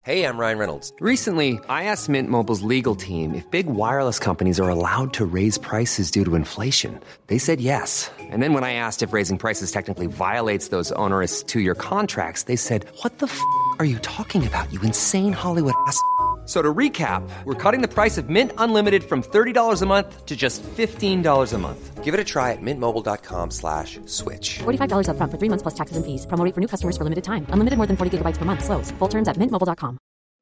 Hey, I'm Ryan Reynolds. Recently, I asked Mint Mobile's legal team if big wireless companies are allowed to raise prices due to inflation. They said yes. And then when I asked if raising prices technically violates those onerous two-year contracts, they said, "What the f*** are you talking about, you insane Hollywood ass?" So to recap, we're cutting the price of Mint Unlimited from $30 a month to just $15 a month. Give it a try at mintmobile.com/switch. $45 up front for 3 months plus taxes and fees. Promo rate for new customers for limited time. Unlimited more than 40 gigabytes per month. Slows full terms at mintmobile.com.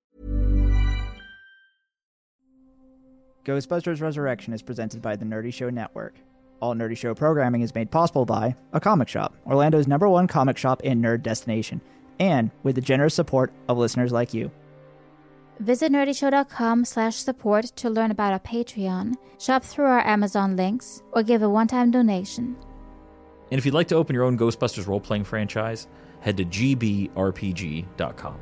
Ghostbusters Resurrection is presented by the Nerdy Show Network. All Nerdy Show programming is made possible by A Comic Shop, Orlando's #1 comic shop and nerd destination, and with the generous support of listeners like you. Visit nerdyshow.com/support to learn about our Patreon, shop through our Amazon links, or give a one-time donation. And if you'd like to open your own Ghostbusters role-playing franchise, head to gbrpg.com.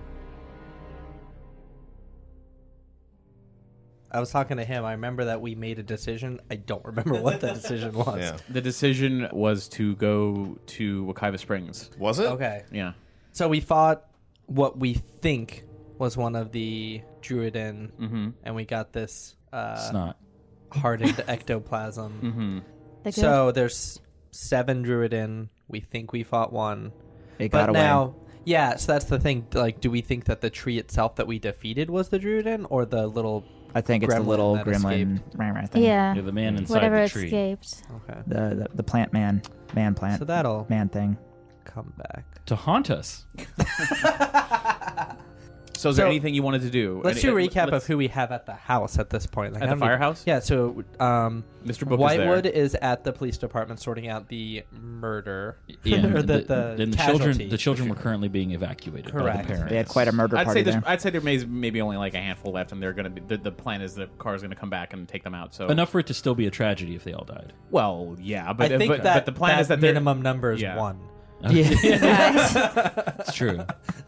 I was talking to him. I remember that we made a decision. I don't remember what the decision was. Yeah. The decision was to go to Wekiva Springs. Was it? Okay. Yeah. So we fought what we think was one of the Druiden, and we got this Snot. hardened ectoplasm. The So there's 7 Druiden. We think we fought one. It But got away. now, yeah, so that's the thing. Like, do we think that the tree itself that we defeated was the Druiden, or the little... I think it's the gremlin little that gremlin thing. Yeah. You're the man inside Whatever the tree. escaped. Okay. The plant man plant So that'll man thing. come back. To haunt us. So is there anything you wanted to do? Let's do a recap of who we have at the house at this point. Like, At the firehouse? Yeah, so Mr. Book Whitewood is is at the police department sorting out the murder. Yeah, or and the children. The casualty. children were currently being evacuated by Correct. the parents. They had quite a murder I'd party say there. I'd say there may maybe only like a handful left, and they're going to be. The plan is the car is going to come back and take them out. So Enough for it to still be a tragedy if they all died. Well, yeah, but I think but the plan is that they're- minimum number is Yeah. 1. It's true.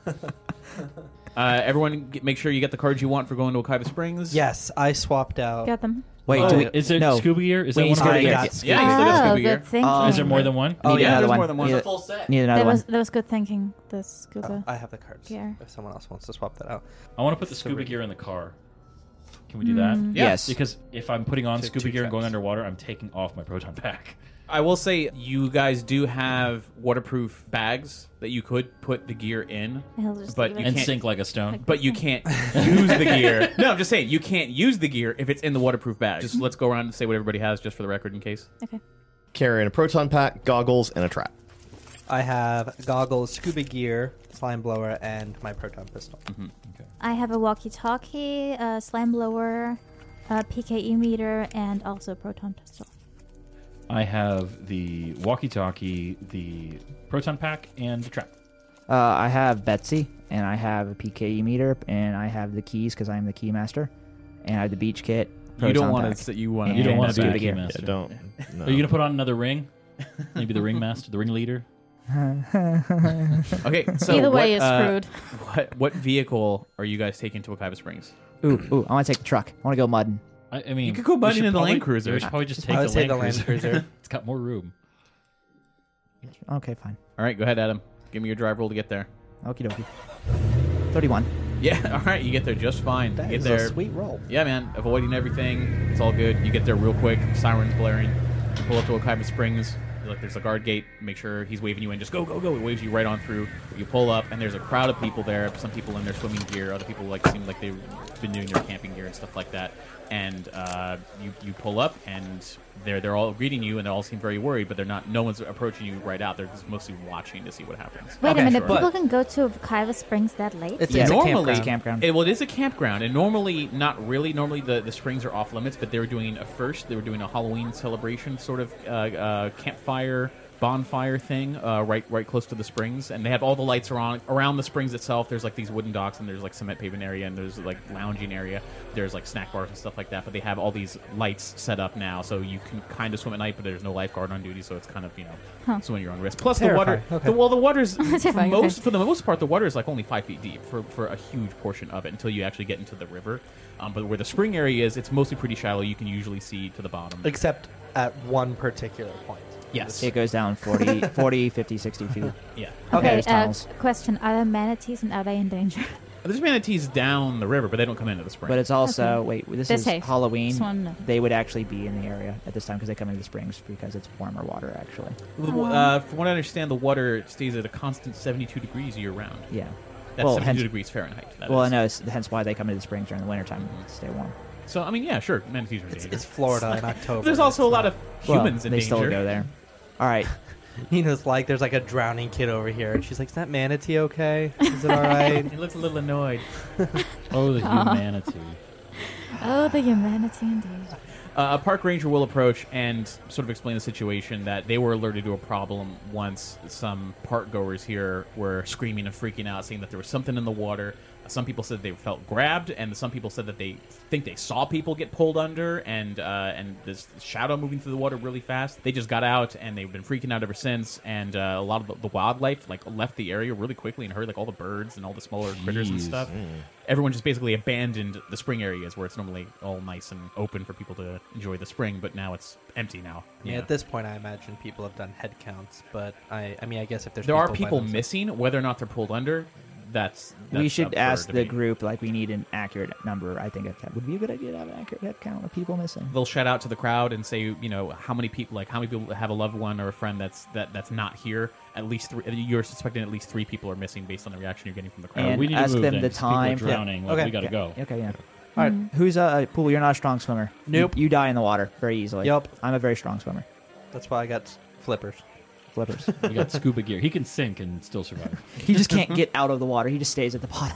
Everyone, make sure you get the cards you want for going to Wekiva Springs. Yes, I swapped out. Got them. Wait, Oh, do we, Is there no. scuba gear? Is that We one of our still gear? got Yeah, scuba. you still got Oh, scuba gear. good thinking. Is there more than one? Oh, Need yeah, another there's one. more than one. Need, It's a full set. need another That one. was good thinking. The scuba. I have the cards. Gear. If someone else wants to swap that out. I want to put the scuba gear in the car. Can we do that? Yes. Because if I'm putting on Two- scuba two gear and going tracks. underwater, I'm taking off my proton pack. I will say you guys do have waterproof bags that you could put the gear in, He'll just but leave you it. And can't sink like a stone. But you can't use the gear. No, I'm just saying you can't use the gear if it's in the waterproof bag. Just let's go around and say what everybody has, just for the record, in case. Okay. Carrying a proton pack, goggles, and a trap. I have goggles, scuba gear, slime blower, and my proton pistol. I have a walkie-talkie, a slime blower, a PKE meter, and also a proton pistol. I have the walkie-talkie, the proton pack, and the trap. I have Betsy, and I have a PKE meter, and I have the keys because I'm the key master, and I have the beach kit. You don't proton want pack. to. You want. You don't want that's to be scuba the key gear. master. Yeah, don't. No. Are you gonna put on another ring? Maybe the ring master, the ring leader. Okay. So Either way what, is screwed. What vehicle are you guys taking to Wekiva Springs? Ooh, I want to take the truck. I want to go mudding. I mean, You could go we mudding should in the probably- Land Cruiser. We should probably just take I would the say Land the Land Cruiser. Cruiser. It's got more room. Okay, fine. All right, go ahead, Adam. Give me your drive roll to get there. Okie dokie. 31. Yeah. All right, you get there just fine. That you is get there. a sweet roll. Yeah, man. Avoiding everything. It's all good. You get there real quick. Sirens blaring. You pull up to Wekiva Springs. Like, there's a guard gate. Make sure he's waving you in. Just go, go, go. He waves you right on through. You pull up, and there's a crowd of people there. Some people in their swimming gear. Other people seem like they've been doing their camping gear and stuff like that. And you pull up, and they're all greeting you, and they all seem very worried. But they're not. No one's approaching you right out. They're just mostly watching to see what happens. Wait Okay, a minute, sure. people can go to Wekiva Springs that late? It's Yeah, a normally, campground. Campground. Well, it is a campground, and normally, not really. Normally, the springs are off limits, but they were doing They were doing a Halloween celebration sort of campfire bonfire thing right close to the springs, and they have all the lights around the springs itself. There's like these wooden docks, and there's like cement pavement area, and there's like lounging area. There's like snack bars and stuff like that, but they have all these lights set up now, so you can kind of swim at night, but there's no lifeguard on duty, so it's kind of swim at your own risk. Plus Terrifying. the water, Okay. the water's Terrifying, okay. for the most part, the water is like only 5 feet deep for a huge portion of it until you actually get into the river. But where the spring area is, it's mostly pretty shallow. You can usually see to the bottom. Except at one particular point. Yes. It goes down 40, 50, 60 feet. Yeah. Okay, Okay, there's tunnels. question. Are there manatees and are they in danger? There's manatees down the river, but they don't come into the spring. But it's also Okay. this They're is safe. Halloween. Just wanna know. They would actually be in the area at this time because they come into the springs because it's warmer water actually. From what I understand, the water stays at a constant 72 degrees year round. Yeah. That's well, 72 hence, degrees Fahrenheit. that well, I is. know. Hence why they come into the springs during the wintertime to stay warm. So, I mean, yeah, sure, manatees are in danger. It's Florida in October. There's also a lot of humans well, in they danger. still go there. All right. Nina's like, there's like a drowning kid over here. And she's like, is that manatee okay? Is it all right? He looks a little annoyed. Oh, the humanity. Oh, the humanity indeed. A park ranger will approach and sort of explain the situation that they were alerted to a problem once some park goers here were screaming and freaking out, saying that there was something in the water. Some people said they felt grabbed, and some people said that they think they saw people get pulled under, and this shadow moving through the water really fast. They just got out, and they've been freaking out ever since. And a lot of the wildlife left the area really quickly and heard all the birds and all the smaller critters and stuff. Everyone just basically abandoned the spring areas where it's normally all nice and open for people to enjoy the spring, but now it's empty now. Yeah, at this point, I imagine people have done head counts, but I mean, I guess if there's There are by people themselves- missing, whether or not they're pulled under. That's we up should for ask the debate. group, we need an accurate number. I think it would be a good idea to have an accurate head count of people missing. They'll shout out to the crowd and say, how many people have a loved one or a friend that's not here. At least three. You're suspecting at least 3 people are missing based on the reaction you're getting from the crowd. And we need ask to move them then, the 'cause people are time. drowning. Okay. We got to go. Okay, yeah. All right. Who's Pool? You're not a strong swimmer. Nope. You die in the water very easily. Yup. I'm a very strong swimmer. That's why I got flippers. Flippers. We got scuba gear. He can sink and still survive. He just can't get out of the water. He just stays at the bottom.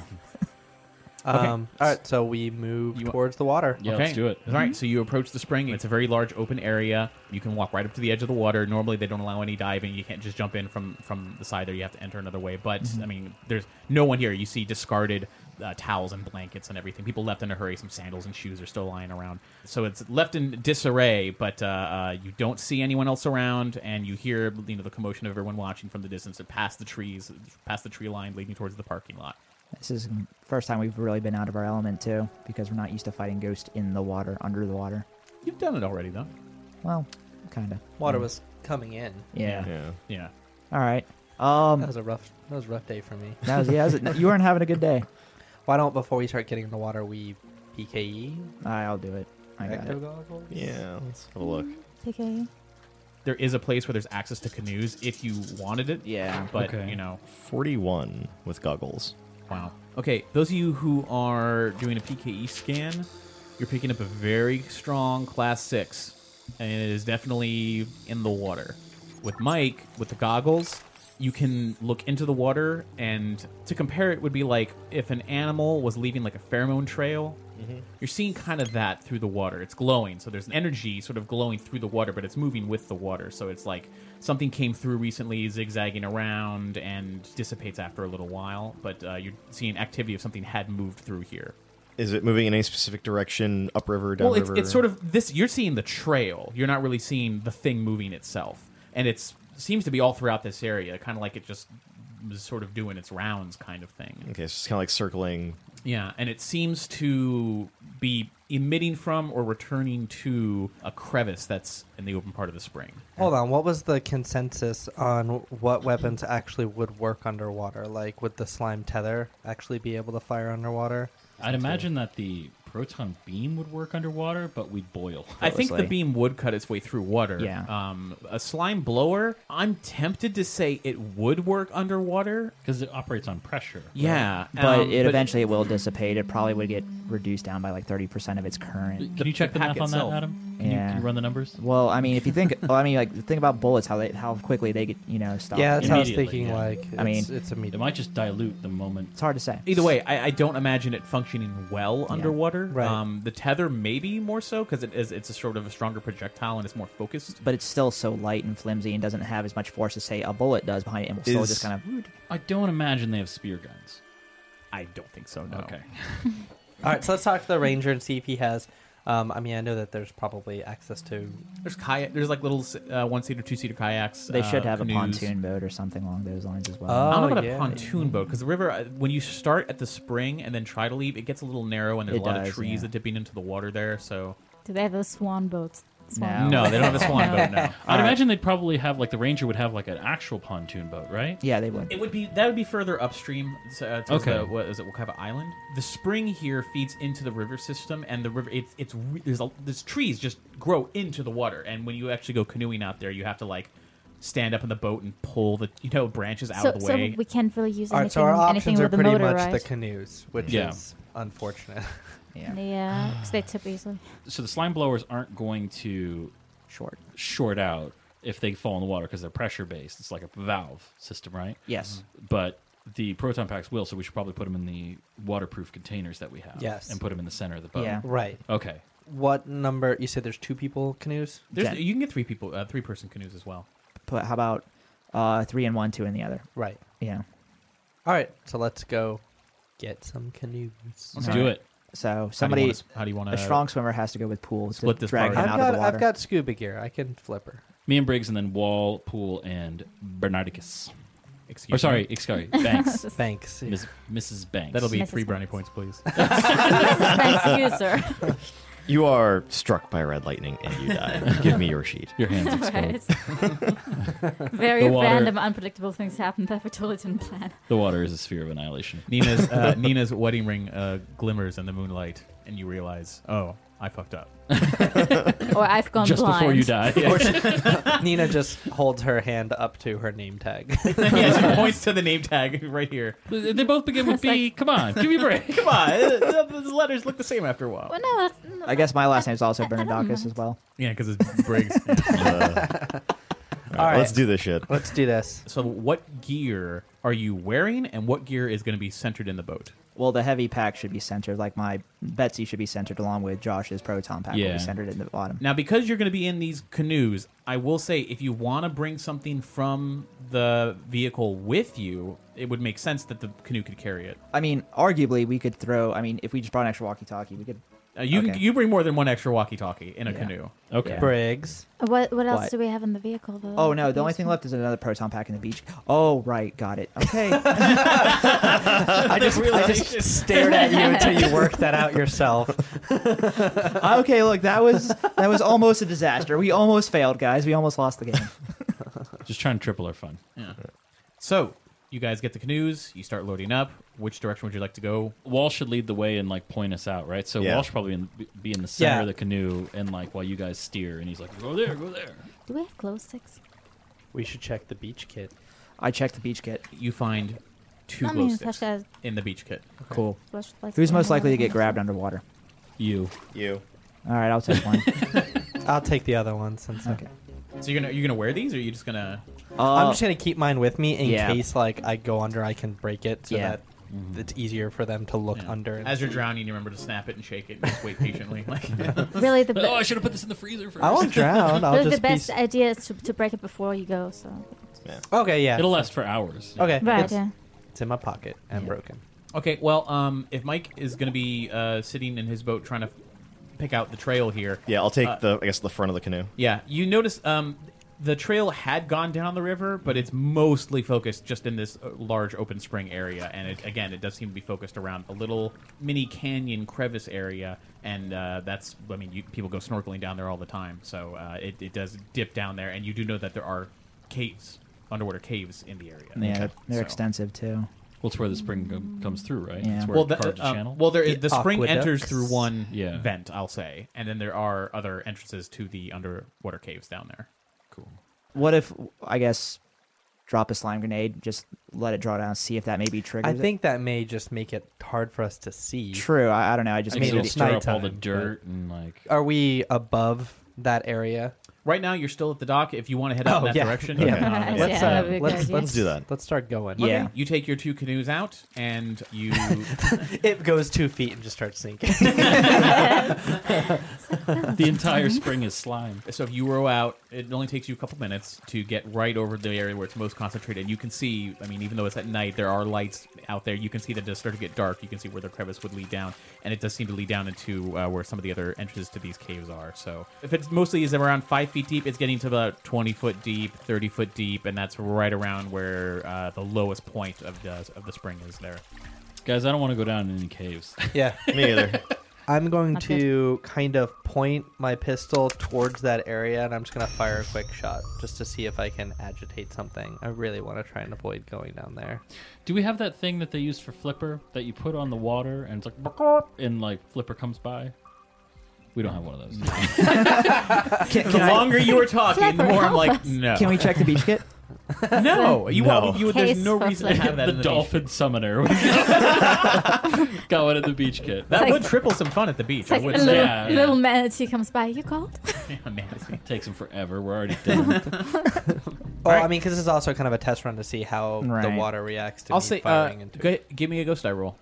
All right, so we move towards the water. Yeah, Okay. let's do it. All right, so you approach the spring. It's a very large open area. You can walk right up to the edge of the water. Normally, they don't allow any diving. You can't just jump in from the side there. You have to enter another way. But, I mean, there's no one here. You see discarded towels and blankets and everything. People left in a hurry. Some sandals and shoes are still lying around. So it's left in disarray, but you don't see anyone else around, and you hear the commotion of everyone watching from the distance and past the trees, past the tree line leading towards the parking lot. This is the first time we've really been out of our element, too, because we're not used to fighting ghosts in the water, under the water. You've done it already, though. Well, kind of. Water was coming in. Yeah. Yeah. All right. That was a rough day for me. You weren't having a good day. Why don't, before we start getting in the water, we PKE? I'll do it. I got it. Goggles? Yeah, let's have a look. Okay. There is a place where there's access to canoes if you wanted it. Yeah. But, Okay. 41 with goggles. Wow. Okay, those of you who are doing a PKE scan, you're picking up a very strong class 6, and it is definitely in the water. With Mike, with the goggles, you can look into the water, and to compare it would be like if an animal was leaving like a pheromone trail. You're seeing kind of that through the water. It's glowing, so there's an energy sort of glowing through the water, but it's moving with the water. So it's like something came through recently, zigzagging around, and dissipates after a little while. But you're seeing activity of something had moved through here. Is it moving in any specific direction, upriver, downriver? Well, it's sort of this. You're seeing the trail. You're not really seeing the thing moving itself, and it seems to be all throughout this area, kind of like it just was sort of doing its rounds, kind of thing. Okay, so it's kind of like circling. Yeah, and it seems to be emitting from or returning to a crevice that's in the open part of the spring. Hold on, what was the consensus on what weapons actually would work underwater? Like, would the slime tether actually be able to fire underwater? I'd imagine that the proton beam would work underwater, but we'd boil. I think the Mostly. beam would cut its way through water. Yeah. A slime blower, I'm tempted to say it would work underwater. Because it operates on pressure. Yeah. But eventually it will dissipate. It probably would get reduced down by like 30% of its current. Can you check the pack math on that, itself. Adam? Can Yeah. you run the numbers? Well, I mean, if you think, think about bullets, how quickly they get, stopped. Yeah, that's how I was Immediately, thinking, yeah. like, I mean, it's It immediate. might just dilute the moment. It's hard to say. Either way, I don't imagine it functioning well underwater. Right. The tether maybe more so because it's a sort of a stronger projectile and it's more focused. But it's still so light and flimsy and doesn't have as much force as, say, a bullet does behind it, and will still Is- just kind of... I don't imagine they have spear guns. I don't think so. No. Okay. All right, so let's talk to the ranger and see if he has... I mean, I know that there's probably access to... There's kayak. There's like little 1-seater, 2-seater kayaks. They should have canoes. a pontoon boat or something along those lines as well. Oh, I don't know about yeah. a pontoon boat because the river, when you start at the spring and then try to leave, it gets a little narrow and there's It a lot does, of trees yeah. that dipping into the water there. So Do they have those swan boats? swan. No, they don't have a swan boat. No. I'd imagine they'd probably have like the Ranger would have like an actual pontoon boat, right? Yeah, they would. It would be that would be further upstream. towards Okay. what is it? Wakaiva Island. The spring here feeds into the river system, and the river there's trees just grow into the water. And when you actually go canoeing out there, you have to like stand up in the boat and pull the branches out of the way. So we can't really use All right, anything, so our anything options are with the pretty motor, much right? the canoes, which Yeah. is unfortunate. Yeah, because they tip easily. So the slime blowers aren't going to short out if they fall in the water because they're pressure based. It's like a valve system, right? Yes. But the proton packs will, so we should probably put them in the waterproof containers that we have. Yes. And put them in the center of the boat. Yeah. Right. Okay. What number? You said there's 2 people canoes? You can get 3 people, 3-person canoes as well. But how about 3 in one, 2 in the other? Right. Yeah. All right, so let's go get some canoes. Let's do it. So How do you want a strong swimmer has to go with Pool to split this drag party? him out of the water. I've got scuba gear. I can flip her. Me and Briggs, and then Wall, Pool, and Bernardicus. Excuse sorry, Banks. Thanks. Mrs. Banks. That'll be Mrs. 3 brownie Banks. points, please. Thanks you, sir. You are struck by red lightning and you die. Give me your sheet. Your hands explode. Right. Very The water- random, unpredictable things happen that we totally didn't plan. The water is a sphere of annihilation. Nina's wedding ring glimmers in the moonlight, and you realize, oh, I fucked up. Or I've gone Just blind. before you die. Nina just holds her hand up to her name tag. Yeah, she points to the name tag right here. They both begin with It's B. like- Come on, give me a break. Come on, the letters look the same after a while. Well, no, that's, no, I guess my last name is also Bernardakis as well. Yeah, because it's Briggs. All right, let's do this shit. Let's do this. So what gear are you wearing, and what gear is going to be centered in the boat? Well, the heavy pack should be centered, like my Betsy should be centered along with Josh's proton pack will Yeah. be centered in the bottom. Now, because you're going to be in these canoes, I will say if you want to bring something from the vehicle with you, it would make sense that the canoe could carry it. I mean, arguably, we could throw. I mean, if we just brought an extra walkie-talkie, we could. You bring more than one extra walkie-talkie in a canoe. Okay. Yeah. Briggs. what else What? do we have in the vehicle, though? Oh no, the only thing left is another proton pack in the beach. Oh right, got it. Okay. I just Stared at you until you worked that out yourself. okay. Look, that was almost a disaster. We almost failed, guys. We almost lost the game. Just trying to triple our fun. Yeah. So, you guys get the canoes, you start loading up. Which direction would you like to go? Wall should lead the way and like point us out, right? So Yeah. Wall should probably be in the center Yeah. of the canoe, and like while you guys steer, and he's like, "Go there, go there." Do we have glow sticks? We should check the beach kit. I checked the beach kit. You find 2 I glow mean, sticks Tasha in the beach kit. Cool. flashlights. Who's most likely to get grabbed underwater? You. You. All right, I'll take one. I'll take the other one since. Okay. So you're gonna wear these, or are you just gonna? I'm just gonna keep mine with me in yeah. case like I go under, I can break it so Yeah. that it's easier for them to look Yeah. under. And As you're see. drowning, you remember to snap it and shake it and just wait patiently. Like, Really, the, Oh, I should have put this in the freezer first. I won't drown. I'll really just the best be. idea is to break it before you go. So Okay, yeah. It'll last for hours. Okay, right, it's, yeah. it's in my pocket and broken. okay, well, if Mike is gonna be sitting in his boat trying to pick out the trail here, Yeah, I'll take the front of the canoe. yeah, you notice the trail had gone down the river, but it's mostly focused just in this large open spring area, and it does seem to be focused around a little mini canyon crevice area, and that's, I mean, people go snorkeling down there all the time, so it does dip down there, and you do know that there are caves, underwater caves in the area. Yeah, they're So- extensive too. Well, it's where the spring comes through, right? Yeah. It's where Well, it carves the channel. well, there is, the spring Aqueducts. enters through one Yeah. vent, I'll say, and then there are other entrances to the underwater caves down there. Cool. What if I guess drop a slime grenade, just let it draw down, see if that maybe triggers I think that may just make it hard for us to see. it? True. I don't know. I just I made mean, it'll it. stir up all the nighttime, dirt and like. Are we above that area? Right now, you're still at the dock. If you want to head out in that direction, Yeah. Yeah, Let's, that'd be a good idea. Let's do that. Let's start going. Yeah. Okay, you take your 2 canoes out, and you It goes 2 feet and just starts sinking. The entire spring is slime. so if you row out, it only takes you a couple minutes to get right over the area where it's most concentrated. You can see, I mean, even though it's at night, there are lights out there. You can see that it does start to get dark. You can see where the crevice would lead down, and it does seem to lead down into where some of the other entrances to these caves are. So if it's mostly is around 5 feet deep, it's getting to about 20 foot deep, 30 foot deep, and that's right around where the lowest point of the spring is there. Guys, I don't want to go down in any caves. Yeah. Me either. I'm going Not to kind of point my pistol towards that area, and I'm just going to fire a quick shot just to see if I can agitate something. I really want to try and avoid going down there. Do we have that thing that they used for Flipper that you put on the water and it's like, "Bark," and like Flipper comes by? We don't have one of those. The longer you were talking, the more I'm like, no. Can we check the beach kit? No. There's Case no for reason to have that the in the dolphin summoner. Got one at the beach kit. That like- would triple some fun at the beach. It's I like a would little, say. Yeah. little manatee comes by. You called? Yeah, manatee. Takes them forever. We're already done. Well, I mean, because this is also kind of a test run to see how the Right. water reacts to I'll me say, firing into it. give me a ghost die roll.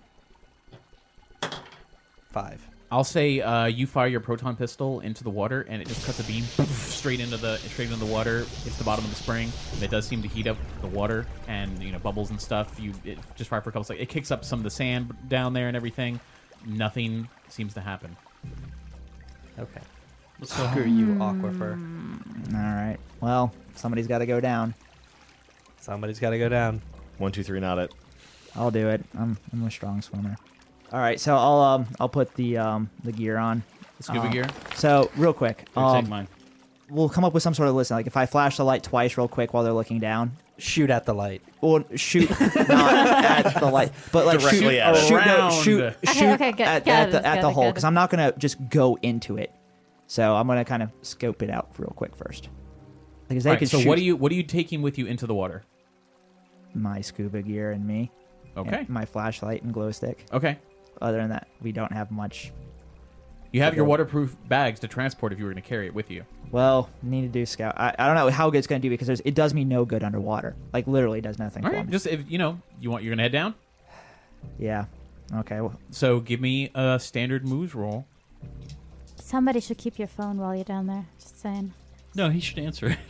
5. I'll say you fire your proton pistol into the water, and it just cuts a beam straight into the water. Hits the bottom of the spring, and it does seem to heat up the water and bubbles and stuff. It just fire for a couple seconds. It kicks up some of the sand down there and everything. Nothing seems to happen. Okay. Screw you, Aquifer. All right. Well, somebody's got to go down. Somebody's got to go down. 1, 2, 3, not it. I'll do it. I'm a strong swimmer. All right, so I'll put the gear on. The scuba gear. So real quick, Take mine. we'll come up with some sort of list. Like if I flash the light twice real quick while they're looking down, Shoot at the light. or shoot not at the light, but like Directly shoot, at it. shoot, no, Around. shoot, Okay, shoot okay, got at it, the got it, hole got because it. I'm not gonna just go into it. So I'm gonna kind of scope it out real quick first. Because they All right, could so shoot what are you taking with you into the water? my scuba gear and me. Okay. And my flashlight and glow stick. Okay. Other than that, we don't have much. You have your waterproof bags to transport if you were going to carry it with you. Well, need to do scout. I don't know how good it's going to do because it does me no good underwater. Like literally does nothing All for right. me. Just if you're going to head down. Yeah. Okay. Well, So give me a standard moves roll. Somebody should keep your phone while you're down there. Just saying. No, he should answer it.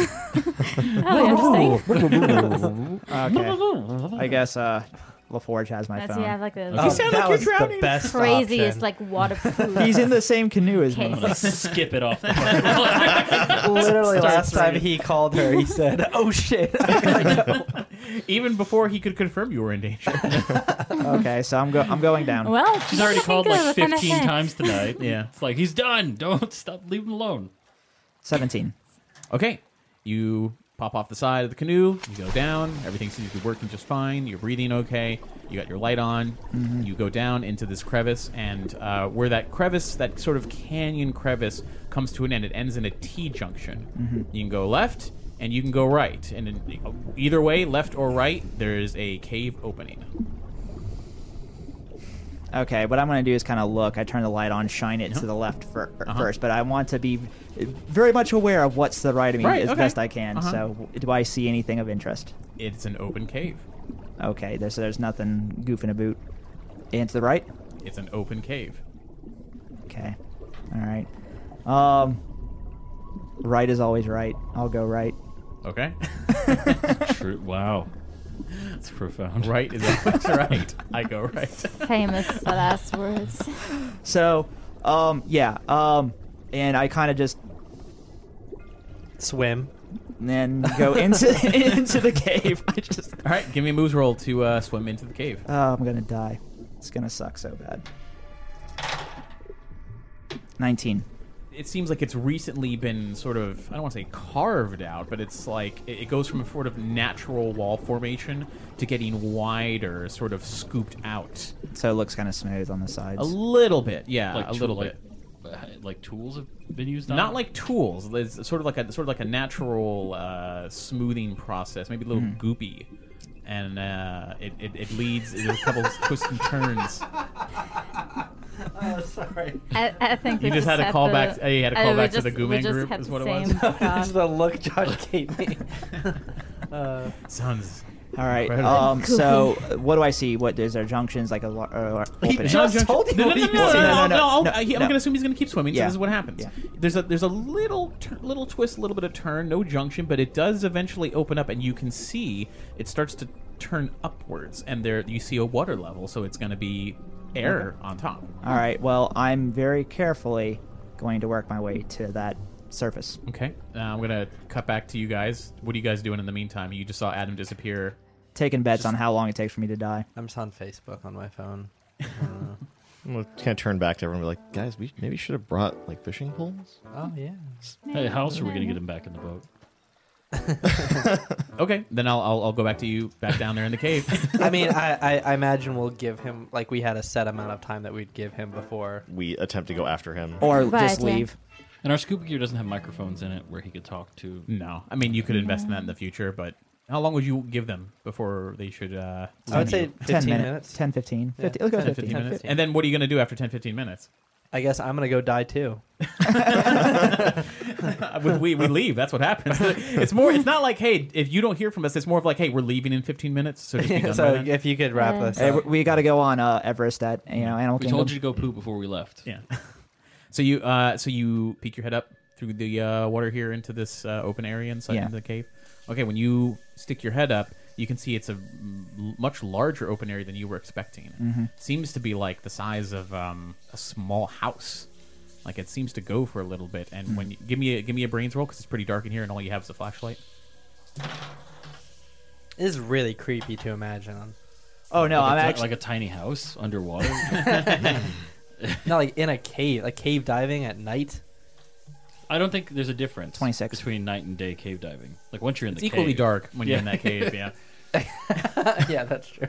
Oh, interesting. okay. I guess LaForge has my That's phone. yeah, like the You sound that like was you're the drowning. best craziest, option. like waterproof. He's in the same canoe as me. Case. I'm gonna skip it off. Literally last time he called her, he said, "Oh shit." Even before he could confirm you were in danger. Okay, so I'm going down. Well, She's already called like Think of 15 anything. times tonight. Yeah. It's like, he's done. Don't stop. Leave him alone. 17. Okay. You pop off the side of the canoe. You go down. Everything seems to be working just fine. You're breathing okay. You got your light on. You go down into this crevice, and where that crevice, that sort of canyon crevice, comes to an end, it ends in a T-junction. You can go left, and you can go right. And in, either way, left or right, there is a cave opening. Okay, what I'm going to do is kind of look. I turn the light on, shine it to the left first, but I want to be very much aware of what's to the right of me Right, as okay. best I can. So, do I see anything of interest? It's an open cave. Okay, there's nothing goofing about. And to the right? It's an open cave. Okay. All right. Right is always right. I'll go right. Okay. True. Wow. That's profound. Right is always right. I go right. Famous last words. So, yeah. And I kind of just Swim. then go into into the cave. I just All right, give me a moves roll to swim into the cave. I'm gonna die. It's gonna suck so bad. 19. It seems like it's recently been sort of, I don't want to say carved out, but it's like it goes from a sort of natural wall formation to getting wider, sort of scooped out. So it looks kind of smooth on the sides. A little bit, yeah, Like a little bit. Like tools have been used on Not it? like tools. It's sort of like a natural smoothing process, maybe a little goopy, and it leads to a couple of twists and turns. Oh, sorry. I think we You just had a callback. the- You had a we callback to just- the we Gooman just group. had Is the what it was. same It's thought. the look Josh gave me. Sounds. All right. Incredible. So what do I see? What is there junctions like a opening? just told you No, what he I'm no, gonna assume he's gonna keep swimming. So Yeah. this is what happens. Yeah. There's a little twist, a little bit of turn, no junction, but it does eventually open up, and you can see it starts to turn upwards, and there you see a water level, so it's gonna be air on top. All right. Well, I'm very carefully going to work my way to that surface. Okay, I'm gonna cut back to you guys. What are you guys doing in the meantime? You just saw Adam disappear. Taking bets on how long it takes for me to die. I'm just on Facebook on my phone. I'm gonna kind of turn back to everyone and be like, guys, we maybe should have brought like fishing poles. Oh yeah. Hey, how else are we going to get him back in the boat? Okay, then I'll go back to you back down there in the cave. I mean, I imagine we'll give him like we had a set amount of time that we'd give him before. We attempt to go after him. Or Right, just yeah. leave. And our scuba gear doesn't have microphones in it where he could talk to. No, I mean you could invest in that in the future, but how long would you give them before they should? I would say 10 15 minutes. 10, 15. Yeah. 50, let's go 10, 15. 15 minutes. And then what are you going to do after 10, 15 minutes? I guess I'm gonna go die too. we leave. That's what happens. It's more. It's not like, hey, if you don't hear from us, it's more of like, hey, we're leaving in 15 minutes. So just be done by So then. if you could wrap this Hey, up. we got to go on Everest at Animal We Kingdom. told you to go poop before we left. Yeah. So you peek your head up through the water here into this open area inside Yeah. into the cave. Okay, when you stick your head up, you can see it's a much larger open area than you were expecting. Mm-hmm. Seems to be like the size of a small house. Like it seems to go for a little bit. And when you, give me a brains roll because it's pretty dark in here and all you have is a flashlight. It is really creepy to imagine. Oh, no, I'm Like actually... a tiny house underwater. Not like in a cave, like cave diving at night. I don't think there's a difference 26. between night and day cave diving. Like once you're in It's the equally cave, dark when you're in Yeah. that cave. Yeah. Yeah, that's true.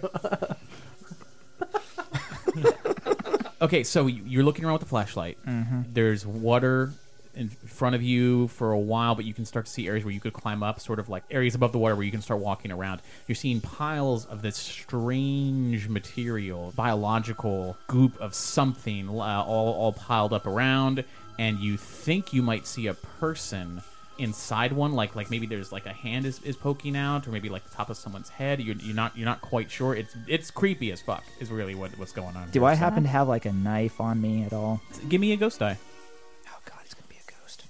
Okay, so you're looking around with the flashlight. There's water in front of you for a while, but you can start to see areas where you could climb up, sort of like areas above the water where you can start walking around. You're seeing piles of this strange material, biological goop of something, all piled up around, and you think you might see a person inside one, like maybe there's like a hand is poking out, or maybe like the top of someone's head. You're not quite sure. It's creepy as fuck. Is really what's going on. Do here. I happen to have like a knife on me at all? Give me a ghost die. Oh, God, it's going to be a ghost.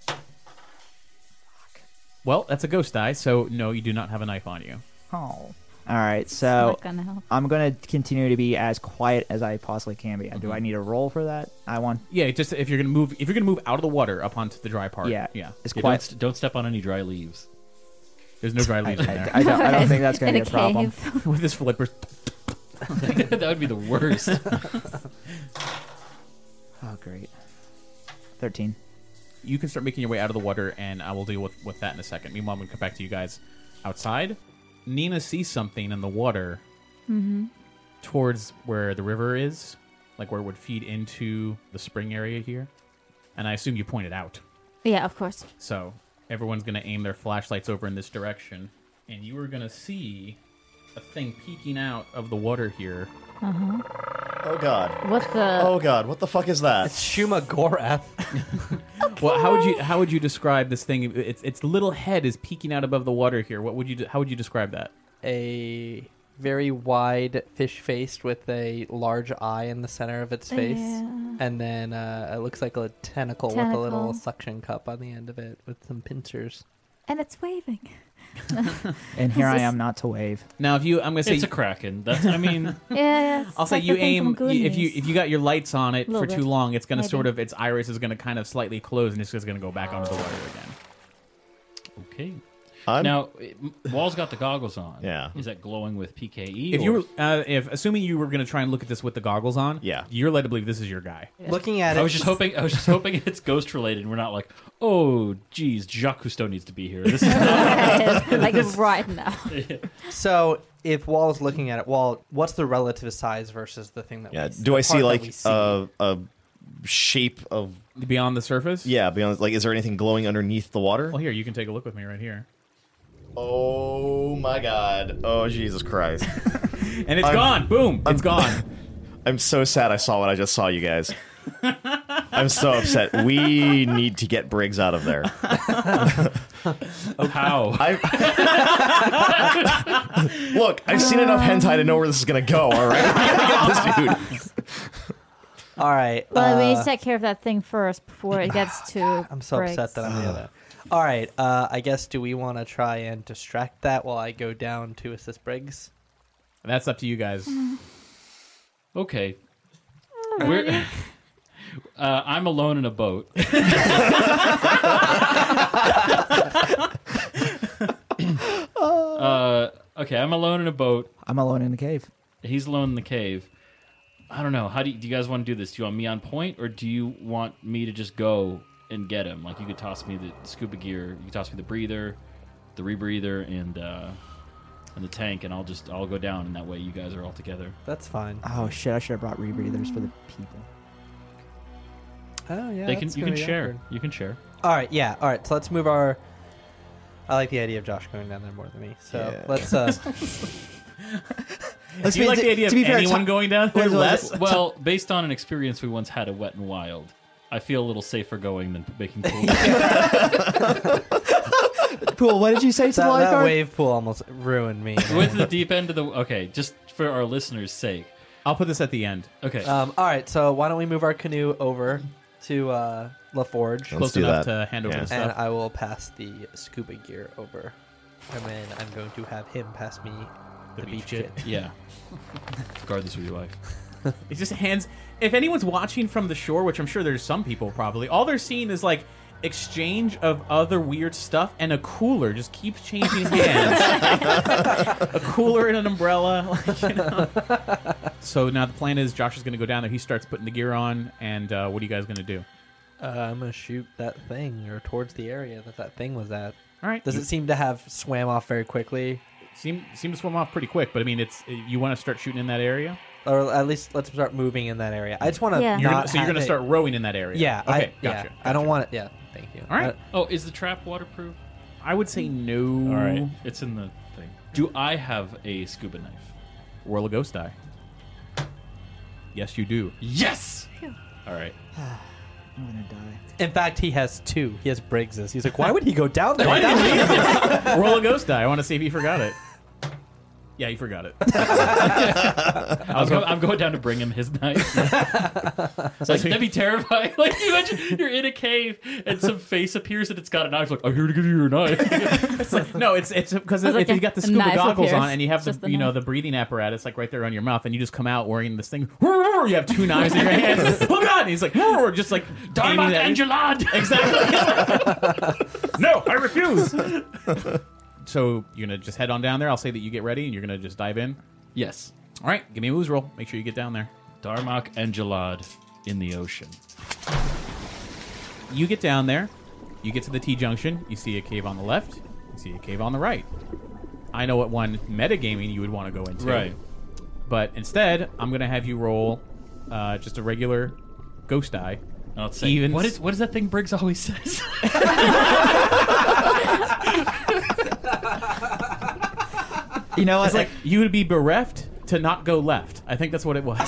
Well, that's a ghost die, so no, you do not have a knife on you. Oh. All right, so Not gonna help. I'm going to continue to be as quiet as I possibly can be. Do I need a roll for that? I want... Yeah, just if you're gonna move out of the water up onto the dry part. Yeah. yeah. As Yeah, quiet... don't step on any dry leaves. There's no dry leaves in there. I don't think that's going to In be a problem. cave. With his flippers. That would be the worst. Oh, great. 13. You can start making your way out of the water, and I will deal with that in a second. Meanwhile, I'm gonna come back to you guys outside. Nina sees something in the water towards where the river is, like where it would feed into the spring area here. And I assume you pointed out. Yeah, of course. So everyone's going to aim their flashlights over in this direction, and you are going to see a thing peeking out of the water here. Oh God. What the? Oh God. What the fuck is that? It's Shuma Gorath. Well, how would you describe this thing? Its little head is peeking out above the water here. How would you describe that? A very wide fish face with a large eye in the center of its face. Yeah. And then it looks like a tentacle with a little suction cup on the end of it with some pincers. And it's waving. And here I am not to wave. Now, I'm going to say It's a kraken. That's. I mean, Yeah, it's I'll say like you the thing aim from if Goonies. you got your lights on it for Little too bit. long, it's going to Maybe. sort of its iris is going to kind of slightly close, and it's just going to go back onto the water again. okay. I'm- Now, Wall's got the goggles on. Yeah. Is that glowing with PKE? If or- you were, if assuming you were going to try and look at this with the goggles on, Yeah. you're led to believe this is your guy. Looking at it, I was just hoping it's ghost related. And we're not like, oh, geez, Jacques Cousteau needs to be here. This is not. like right now. so if Wall's looking at it, Wall, what's the relative size versus the thing that Yeah. we Do I the see part that like we see? a shape of? Beyond the surface? Yeah. Beyond. Like, is there anything glowing underneath the water? Well, here, you can take a look with me right here. Oh my God. Oh Jesus Christ. And it's gone. Boom. It's gone. I'm so sad I saw what I just saw, you guys. I'm so upset. We need to get Briggs out of there. How? Look, I've seen enough hentai to know where this is going to go, all right? We gotta get this dude. All right. Well, we need to take care of that thing first before it gets to. I'm so upset that I'm the other. All right. I guess do we want to try and distract that while I go down to assist Briggs? That's up to you guys. Okay. We're, I'm alone in a boat. Okay, I'm alone in a boat. I'm alone in the cave. He's alone in the cave. I don't know. How do you guys want to do this? Do you want me on point, or do you want me to just go and get him? Like, you could toss me the scuba gear, you could toss me the breather, the rebreather, and the tank, and I'll go down, and that way you guys are all together. That's fine. Oh shit! I should have brought rebreathers for the people. Oh yeah, You can share. awkward. You can share. All right, yeah. All right, so let's move our. I like the idea of Josh going down there more than me. So let's. Do you like the idea of anyone going down there less? Well, based on an experience we once had at Wet and Wild, I feel a little safer going than making pool. Pool. What did you say to the that lifeguard? wave pool almost ruined me. We went to the deep end of the. Okay, just for our listeners' sake. I'll put this at the end. Okay. All right, so why don't we move our canoe over to La Forge, Let's Close do enough that. to hand over Yeah. the and stuff. I will pass the scuba gear over, and then I'm going to have him pass me the beach kit. Yeah. Guard this with your life. It just hands. If anyone's watching from the shore, which I'm sure there's some people probably, all they're seeing is like exchange of other weird stuff, and a cooler just keeps changing hands. A cooler and an umbrella. Like, you know. So now the plan is Josh is going to go down there. He starts putting the gear on, and what are you guys going to do? I'm gonna shoot that thing or towards the area that thing was at. All right. Does it seem to have swam off very quickly, seem to swim off pretty quick? But I mean, it's you want to start shooting in that area. or at least let's start moving in that area? I just want to Yeah. You're not. gonna, so you're going to start rowing in that area. Yeah. Okay. Yeah. Gotcha. I don't want it. Yeah. Thank you. All right. Oh, is the trap waterproof? I would say no. All right. It's in the thing. Do I have a scuba knife? Whirl a ghost die. Yes, you do. Yes! All right. I'm gonna die. In fact, he has two. He has Briggs's. He's like, why would he go down there? Roll a ghost die. I want to see if you forgot it. Yeah, you forgot it. I'm going down to bring him his knife. Like, that'd be terrifying. Like, you imagine you're in a cave and some face appears and it's got a knife. Like, I'm here to give you your knife. It's like, no, it's because I was if like, you got the a scuba knife goggles appears. on and you have Just the the knife. the breathing apparatus like right there on your mouth, and you just come out wearing this thing. You have two knives in your hands. Oh God! And he's like, just like Darmak aiming at you. Angelad! Exactly. No, I refuse. So you're gonna just head on down there. I'll say that you get ready, and you're gonna just dive in. Yes. All right, give me a moves roll. Make sure you get down there. Darmak Angelad in the ocean. You get down there. You get to the T-junction. You see a cave on the left. You see a cave on the right. I know what one metagaming you would want to go into. Right. But instead, I'm going to have you roll just a regular ghost die. I'll say, Evens. what is that thing Briggs always says? You know what? It's like you would be bereft to not go left. I think that's what it was.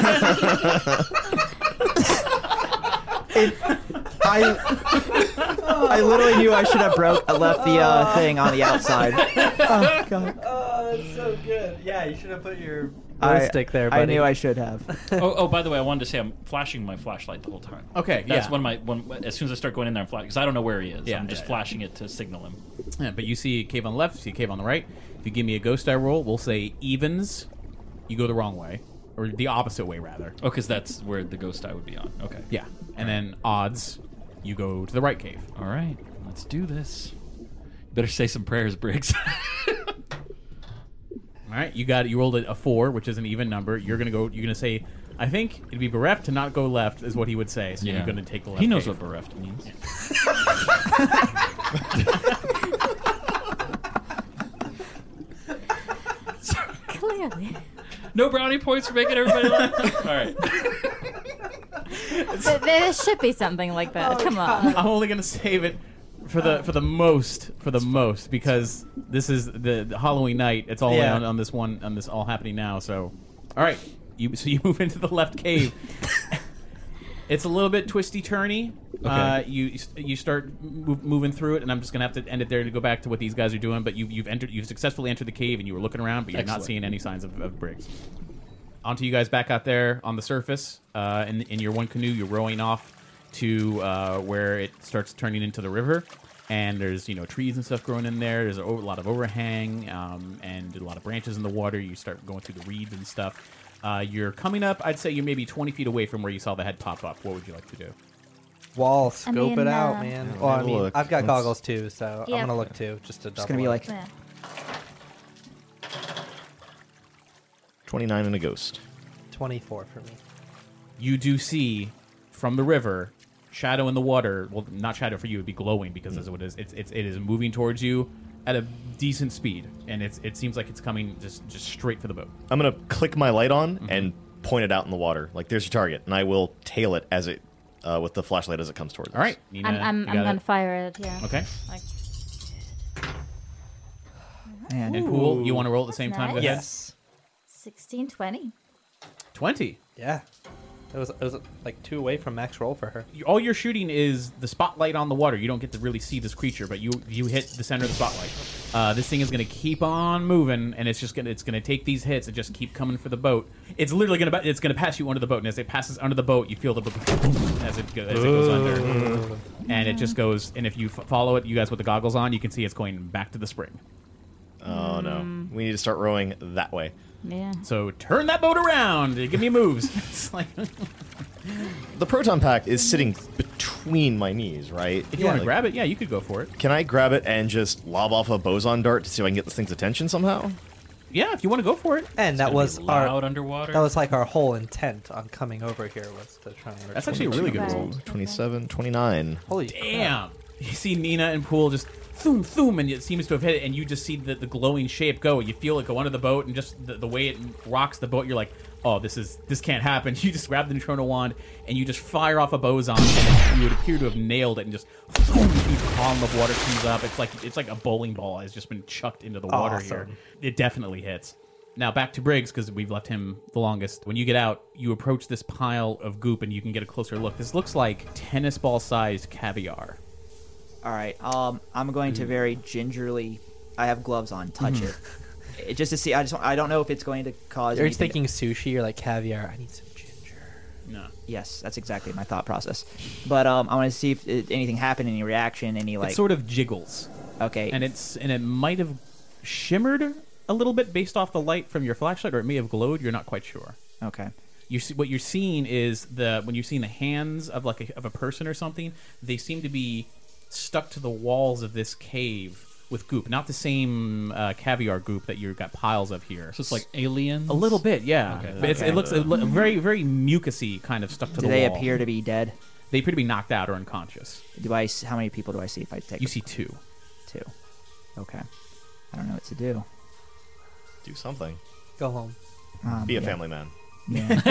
I literally knew I should have left the thing on the outside. Oh god. Oh, that's so good. Yeah, you should have put your I- stick there, buddy. I knew I should have. oh, by the way, I wanted to say I'm flashing my flashlight the whole time. Okay, That's yeah. when as soon as I start going in there, I'm flashing because I don't know where he is. Yeah, I'm just yeah, flashing it to signal him. Yeah, but you see a cave on the left, you see a cave on the right. If you give me a ghost die roll, we'll say evens, you go the wrong way. Or the opposite way, rather. Oh, because that's where the ghost eye would be on. Okay. Yeah. And then odds, you go to the right cave. All right. Let's do this. Better say some prayers, Briggs. All right, you got it. You rolled a 4, which is an even number. You're gonna say, I think it'd be bereft to not go left, is what he would say. So you're gonna take the left. He knows cave. what bereft means. Clearly. No brownie points for making everybody laugh. All right. There should be something like that. Come on. I'm only gonna save it for the most because this is the Halloween night. It's all Yeah. on this all happening now. So, all right, you move into the left cave. It's a little bit twisty turny. Okay. You start moving through it, and I'm just gonna have to end it there to go back to what these guys are doing. But you've successfully entered the cave, and you were looking around, but you're not Excellent. seeing any signs of Briggs. Onto you guys back out there on the surface. In your one canoe, you're rowing off to where it starts turning into the river, and there's trees and stuff growing in there. There's a lot of overhang and a lot of branches in the water. You start going through the reeds and stuff. You're coming up. I'd say you're maybe 20 feet away from where you saw the head pop up. What would you like to do? Wall, scope mean, it out, man. Well, I have a mean, look. I've got Let's- goggles too, so Yeah. I'm gonna look too, just to double. It's gonna be it. like Yeah. 29 and a ghost. 24 for me. You do see from the river, shadow in the water. Well, not shadow for you; it'd be glowing because that's what it is. It is moving towards you at a decent speed, and it seems like it's coming just straight for the boat. I'm gonna click my light on and point it out in the water. Like, there's your target, and I will tail it as it with the flashlight as it comes towards us. All right, Nina, I'm you got gonna it? fire it. Yeah. Okay. Like, Man. And Pool, you want to roll at the same time? Go nice. ahead. Yes. 16, 20. 20. Yeah. It was like 2 away from max roll for her. All you're shooting is the spotlight on the water. You don't get to really see this creature, but you hit the center of the spotlight. This thing is going to keep on moving, and it's gonna take these hits and just keep coming for the boat. It's literally gonna pass you under the boat, and as it passes under the boat, you feel the boat as it goes under, and it just goes. And if you follow it, you guys with the goggles on, you can see it's going back to the spring. Oh no, we need to start rowing that way. Yeah. So turn that boat around. Give me moves. It's like The proton pack is sitting between my knees, right? if you want to grab it, yeah, you could go for it. Can I grab it and just lob off a boson dart to see if I can get this thing's attention somehow? Yeah, if you want to go for it. And that Gonna was be our loud underwater. that was like our whole intent on coming over here was to try and. That's actually a really good Right. roll. 27, 29. Holy Damn! You see Nina and Pool just thoom, thoom, and it seems to have hit it, and you just see the glowing shape go. You feel it go under the boat, and just the way it rocks the boat, you're like, oh, this can't happen. You just grab the neutrino wand, and you just fire off a boson, and you would appear to have nailed it, and just boom, a huge column of water comes up. It's like a bowling ball has just been chucked into the water here. Awesome. It definitely hits. Now back to Briggs, because we've left him the longest. When you get out, you approach this pile of goop, and you can get a closer look. This looks like tennis ball-sized caviar. All right. I'm going to very gingerly. I have gloves on. Touch it, just to see. I don't know if it's going to cause. You're anything- thinking sushi. You're like caviar. I need some ginger. No. Yes, that's exactly my thought process. But I want to see if anything happened, any reaction, any like. It sort of jiggles. Okay. And it might have shimmered a little bit based off the light from your flashlight, or it may have glowed. You're not quite sure. Okay. What you're seeing is when you're seeing the hands of of a person or something, they seem to be stuck to the walls of this cave with goop. Not the same caviar goop that you've got piles of here. So it's like aliens? A little bit, yeah. Okay. But it looks very, very mucusy, kind of stuck to Do the they wall. appear to be dead? They appear to be knocked out or unconscious. How many people do I see if I take? You see 2. 2. Okay. I don't know what to do. Do something. Go home. Be a yeah. family man. Yeah.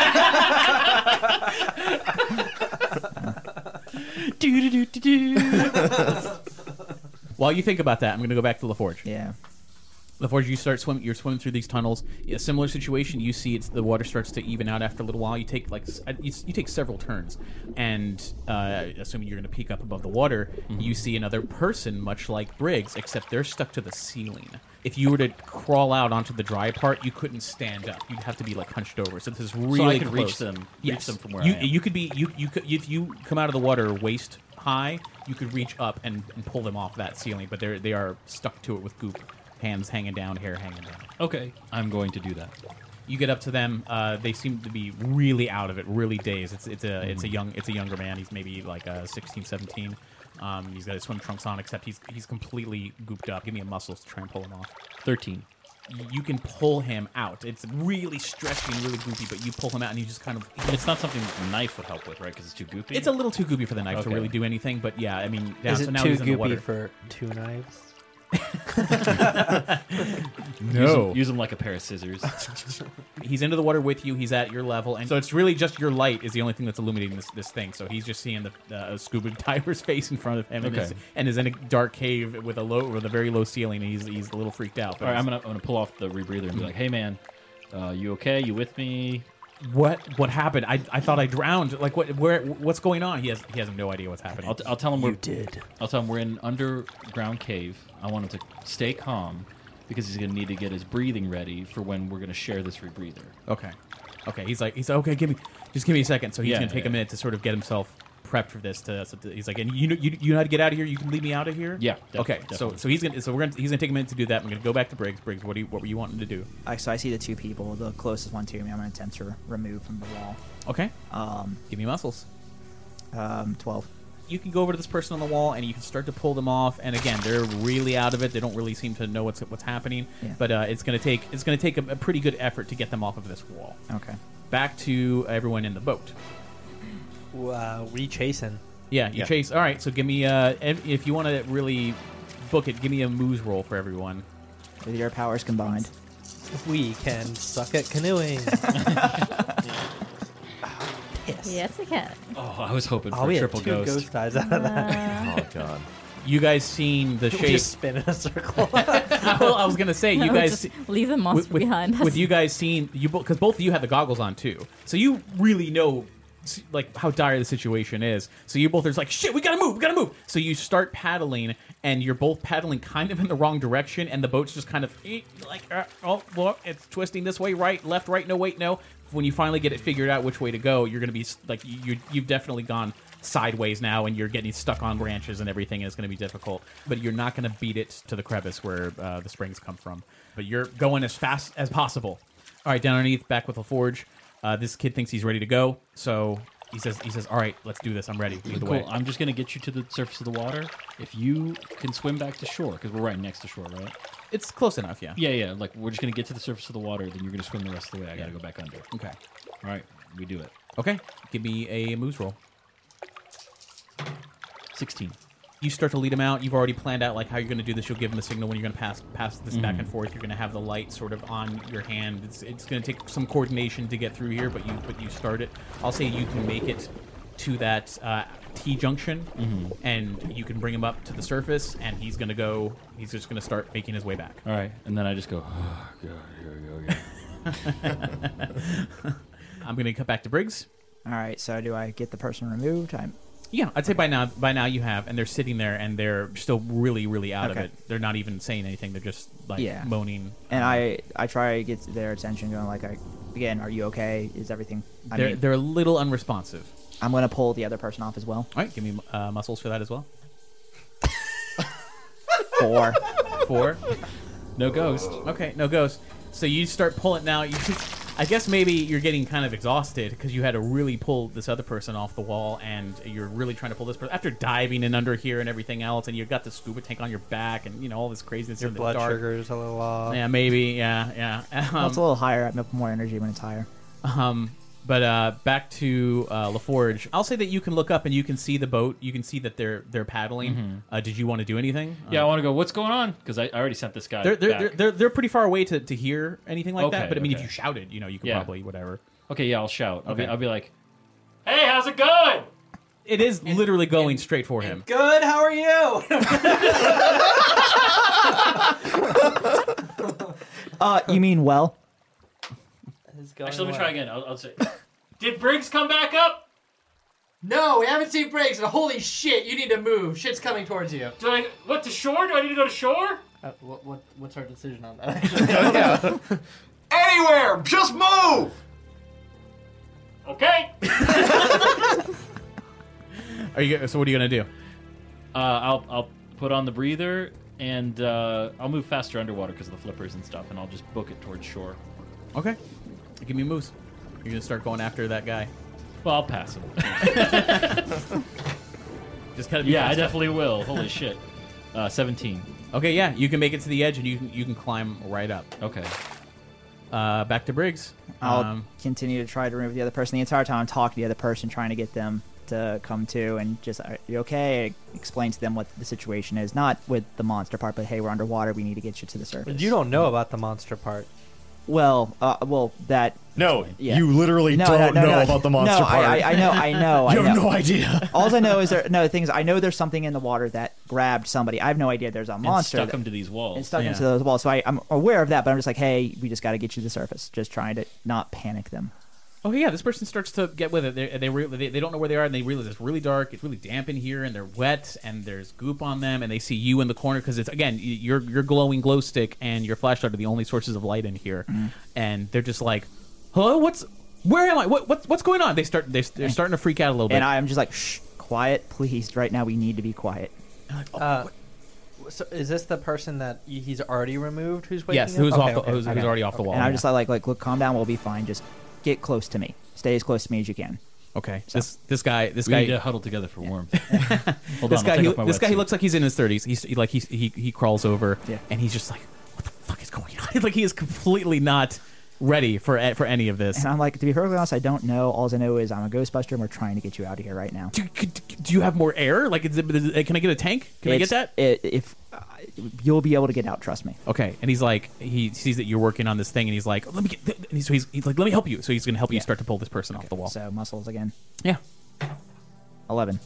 While you think about that, I'm going to go back to LaForge. Yeah. LaForge, you're swimming through these tunnels. A similar situation. You see, the water starts to even out after a little while. You take you take several turns, and assuming you're going to peek up above the water, you see another person, much like Briggs, except they're stuck to the ceiling. If you were to crawl out onto the dry part, you couldn't stand up. You'd have to be like hunched over. So this is really So I could close. reach them. Yes. Reach them from where I am. You could be you could if you come out of the water waist high, you could reach up and pull them off that ceiling. But they are stuck to it with goop. Hands hanging down, hair hanging down. Okay, I'm going to do that. You get up to them. They seem to be really out of it, really dazed. It's a younger man. He's maybe like 16, 17. He's got his swim trunks on, except he's completely gooped up. Give me a muscles to try and pull him off. 13. You can pull him out. It's really stretchy and really goopy, but you pull him out and you just kind of. It's not something a knife would help with, right? Because it's too goopy. It's a little too goopy for the knife to Okay. really do anything. But yeah, I mean, yeah, Is so it now too he's in the water. goopy for 2 knives? No. Use them like a pair of scissors. He's into the water with you. He's at your level, and so it's really just your light is the only thing that's illuminating this thing. So he's just seeing the scuba diver's face in front of him, Okay. and is in a dark cave with a very low ceiling. And he's a little freaked out. But All right, I'm gonna pull off the rebreather and be like, "Hey, man, you okay? You with me?" what happened? I thought I drowned. Like what's going on? He has no idea what's happening. I'll tell him You did. I'll tell him we're in an underground cave. I want him to stay calm because he's gonna need to get his breathing ready for when we're gonna share this rebreather. Okay. He's like okay. Give me a second. So he's Yeah, gonna take yeah. a minute to sort of get himself prepped for this. He's like, and you know how to get out of here. You can lead me out of here. Yeah, Okay. definitely. So he's gonna take a minute to do that. I'm gonna go back to Briggs. Briggs, what were you wanting to do? So I see the 2 people. The closest one to me, I'm going to attempt to remove from the wall. Okay. Give me muscles. 12. You can go over to this person on the wall and you can start to pull them off. And again, they're really out of it. They don't really seem to know what's happening. Yeah. But it's gonna take a pretty good effort to get them off of this wall. Okay. back to everyone in the boat. We chasing. Yeah, you chase. All right, so give me if you want to really book it, give me a moose roll for everyone. With your powers combined. We can suck at canoeing. Yes, we can. Oh, I was hoping for we a had triple 2 ghost eyes out of that. Oh god. You guys seen the We shape? just spin in a circle. Well, I was gonna say you guys Just leave the monster behind us. With you guys seeing you because both of you have the goggles on too, so you really know like how dire the situation is. So you both are just like, shit, we gotta move. So you start paddling, and you're both paddling kind of in the wrong direction, and the boat's just kind of like, oh, look, it's twisting this way, right, left, right, no, wait, no. When you finally get it figured out which way to go, you're gonna be like, you've definitely gone sideways now, and you're getting stuck on branches and everything, and it's going to be difficult. But you're not going to beat it to the crevice where the springs come from. But you're going as fast as possible. All right, down underneath, back with LaForge. This kid thinks he's ready to go, so he says, "All right, let's do this. I'm ready. Lead the way." I'm just going to get you to the surface of the water. If you can swim back to shore, because we're right next to shore, right? It's close enough, yeah. Yeah. Like, we're just going to get to the surface of the water, then you're going to swim the rest of the way. I got to go back under. Okay. All right, we do it. Okay, give me a moose roll. 16. You start to lead him out. You've already planned out like how you're going to do this. You'll give him the signal when you're going to pass this back and forth. You're going to have the light sort of on your hand. It's going to take some coordination to get through here, but you start it. I'll say you can make it to that T junction, and you can bring him up to the surface, and he's going to go. He's just going to start making his way back. All right, and then I just go, oh, God, here we go again. I'm going to cut back to Briggs. All right, so do I get the person removed? Yeah, I'd say by now you have, and they're sitting there, and they're still really, really out of it. They're not even saying anything. They're just like moaning. And I try to get their attention, going like, again, are you okay? Is everything? They're a little unresponsive. I'm going to pull the other person off as well. All right, give me muscles for that as well. 4. 4. No ghost. Okay, no ghost. So you start pulling now. I guess maybe you're getting kind of exhausted because you had to really pull this other person off the wall, and you're really trying to pull this person after diving in under here and everything else, and you've got the scuba tank on your back, and all this craziness. Your in the blood dark. sugar's a little off. Yeah, maybe. Yeah. Well, it's a little higher. I have more energy when it's higher. But back to LaForge. I'll say that you can look up and you can see the boat. You can see that they're paddling. Did you want to do anything? Yeah, I want to go, what's going on? Because I already sent this guy They're pretty far away to hear anything like that. But I mean, if okay. you shouted, you could probably whatever. Okay, yeah, I'll shout. Okay. I'll be like, hey, how's it going? It is literally going straight for him. Good, how are you? You mean well? Actually, let me try again. I'll say, did Briggs come back up? No, we haven't seen Briggs, and holy shit, you need to move. Shit's coming towards you. What, to shore? Do I need to go to shore? What's our decision on that? Anywhere! Just move! Okay. So what are you gonna do? I'll put on the breather, and I'll move faster underwater because of the flippers and stuff, and I'll just book it towards shore. Okay. Give me moves. You're gonna start going after that guy. Well, I'll pass him. Just kind of I definitely will. Holy shit. 17. Okay, yeah, you can make it to the edge and you can climb right up. Okay. Back to Briggs. I'll continue to try to remove the other person the entire time. I'm talking to the other person, trying to get them to come to, and just, are you okay? Explain to them what the situation is, not with the monster part, but hey, we're underwater. We need to get you to the surface. You don't know about the monster part. Well, that. No, Yeah. you literally don't know about the monster part. I know. You have no idea. All I know is the thing is, I know there's something in the water that grabbed somebody. I have no idea there's a monster. And stuck them to these walls. And stuck into those walls. So I'm aware of that, but I'm just like, hey, we just got to get you to the surface. Just trying to not panic them. Oh yeah, this person starts to get with it. They don't know where they are, and they realize it's really dark, it's really damp in here, and they're wet, and there's goop on them, and they see you in the corner because it's, again, your glowing glow stick and your flashlight are the only sources of light in here, and they're just like, "Hello, where am I? What's going on?" They're starting to freak out a little bit, and I'm just like, "Shh, quiet, please. Right now, we need to be quiet." So is this the person that he's already removed? Who's waking yes, up? who's already off the wall? And I'm just like, look, calm down. We'll be fine. Just get close to me. Stay as close to me as you can. Okay. So. This guy. We need to huddle together for warmth. Hold this on, guy. this He looks like he's in his 30s. He crawls over, Yeah. and he's just like, "What the fuck is going on?" Like he is completely not ready for any of this. And I'm like, to be perfectly honest, I don't know. All I know is I'm a Ghostbuster, and we're trying to get you out of here right now. Do you have more air? Like, can I get a tank? Can I get that? If you'll be able to get out, trust me. Okay. And he's like, he sees that you're working on this thing, and he's like, let me get. And he's like, let me help you. So he's going to help you start to pull this person off the wall. So muscles again. Yeah. 11.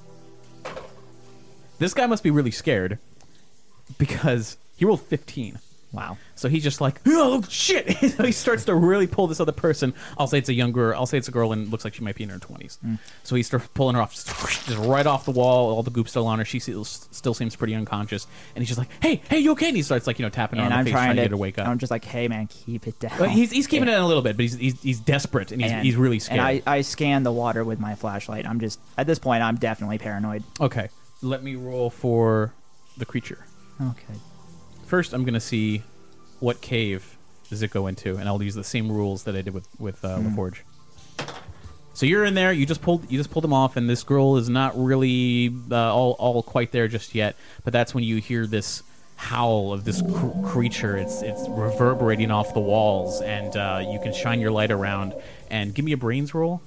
This guy must be really scared because he rolled 15. Wow. So he's just like, oh, shit. So he starts to really pull this other person. I'll say it's a girl, and it looks like she might be in her 20s. So he starts pulling her off, just right off the wall. All the goop's still on her. She still seems pretty unconscious. And he's just like, hey, you okay? And he starts, like, tapping her on the face, trying to get her to wake up. I'm just like, hey, man, keep it down. Well, he's keeping it in a little bit, but he's desperate, and he's really scared. And I scan the water with my flashlight. I'm just, at this point, I'm definitely paranoid. Okay. Let me roll for the creature. Okay. First, I'm going to see what cave does it go into, and I'll use the same rules that I did with LaForge. So you're in there. You just pulled him off, and this girl is not really all quite there just yet. But that's when you hear this howl of this creature. It's reverberating off the walls, and you can shine your light around. And give me a brains roll.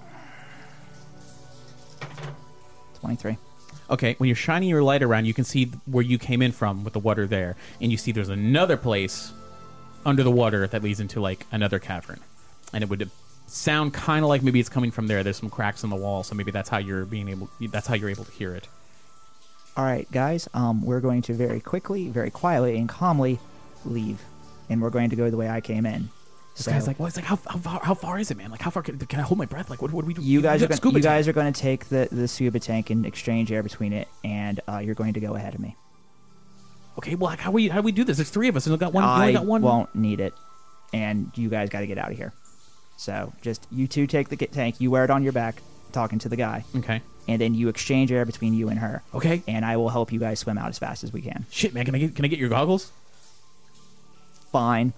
23. Okay, when you're shining your light around, you can see where you came in from with the water there, and you see there's another place under the water that leads into, like, another cavern. And it would sound kind of like maybe it's coming from there. There's some cracks in the wall, so maybe that's how you're able to hear it. All right, guys, we're going to very quickly, very quietly, and calmly leave, and we're going to go the way I came in. This guy's like, well, it's like, how far is it, man? Like, how far can I hold my breath? Like, what do we do? You guys are going to take the scuba tank and exchange air between it, and you're going to go ahead of me. Okay, well, how do we do this? There's three of us, and we've got one. I won't need it, and you guys got to get out of here. So just you two take the tank. You wear it on your back, talking to the guy. Okay. And then you exchange air between you and her. Okay. And I will help you guys swim out as fast as we can. Shit, man, can I get your goggles? Fine.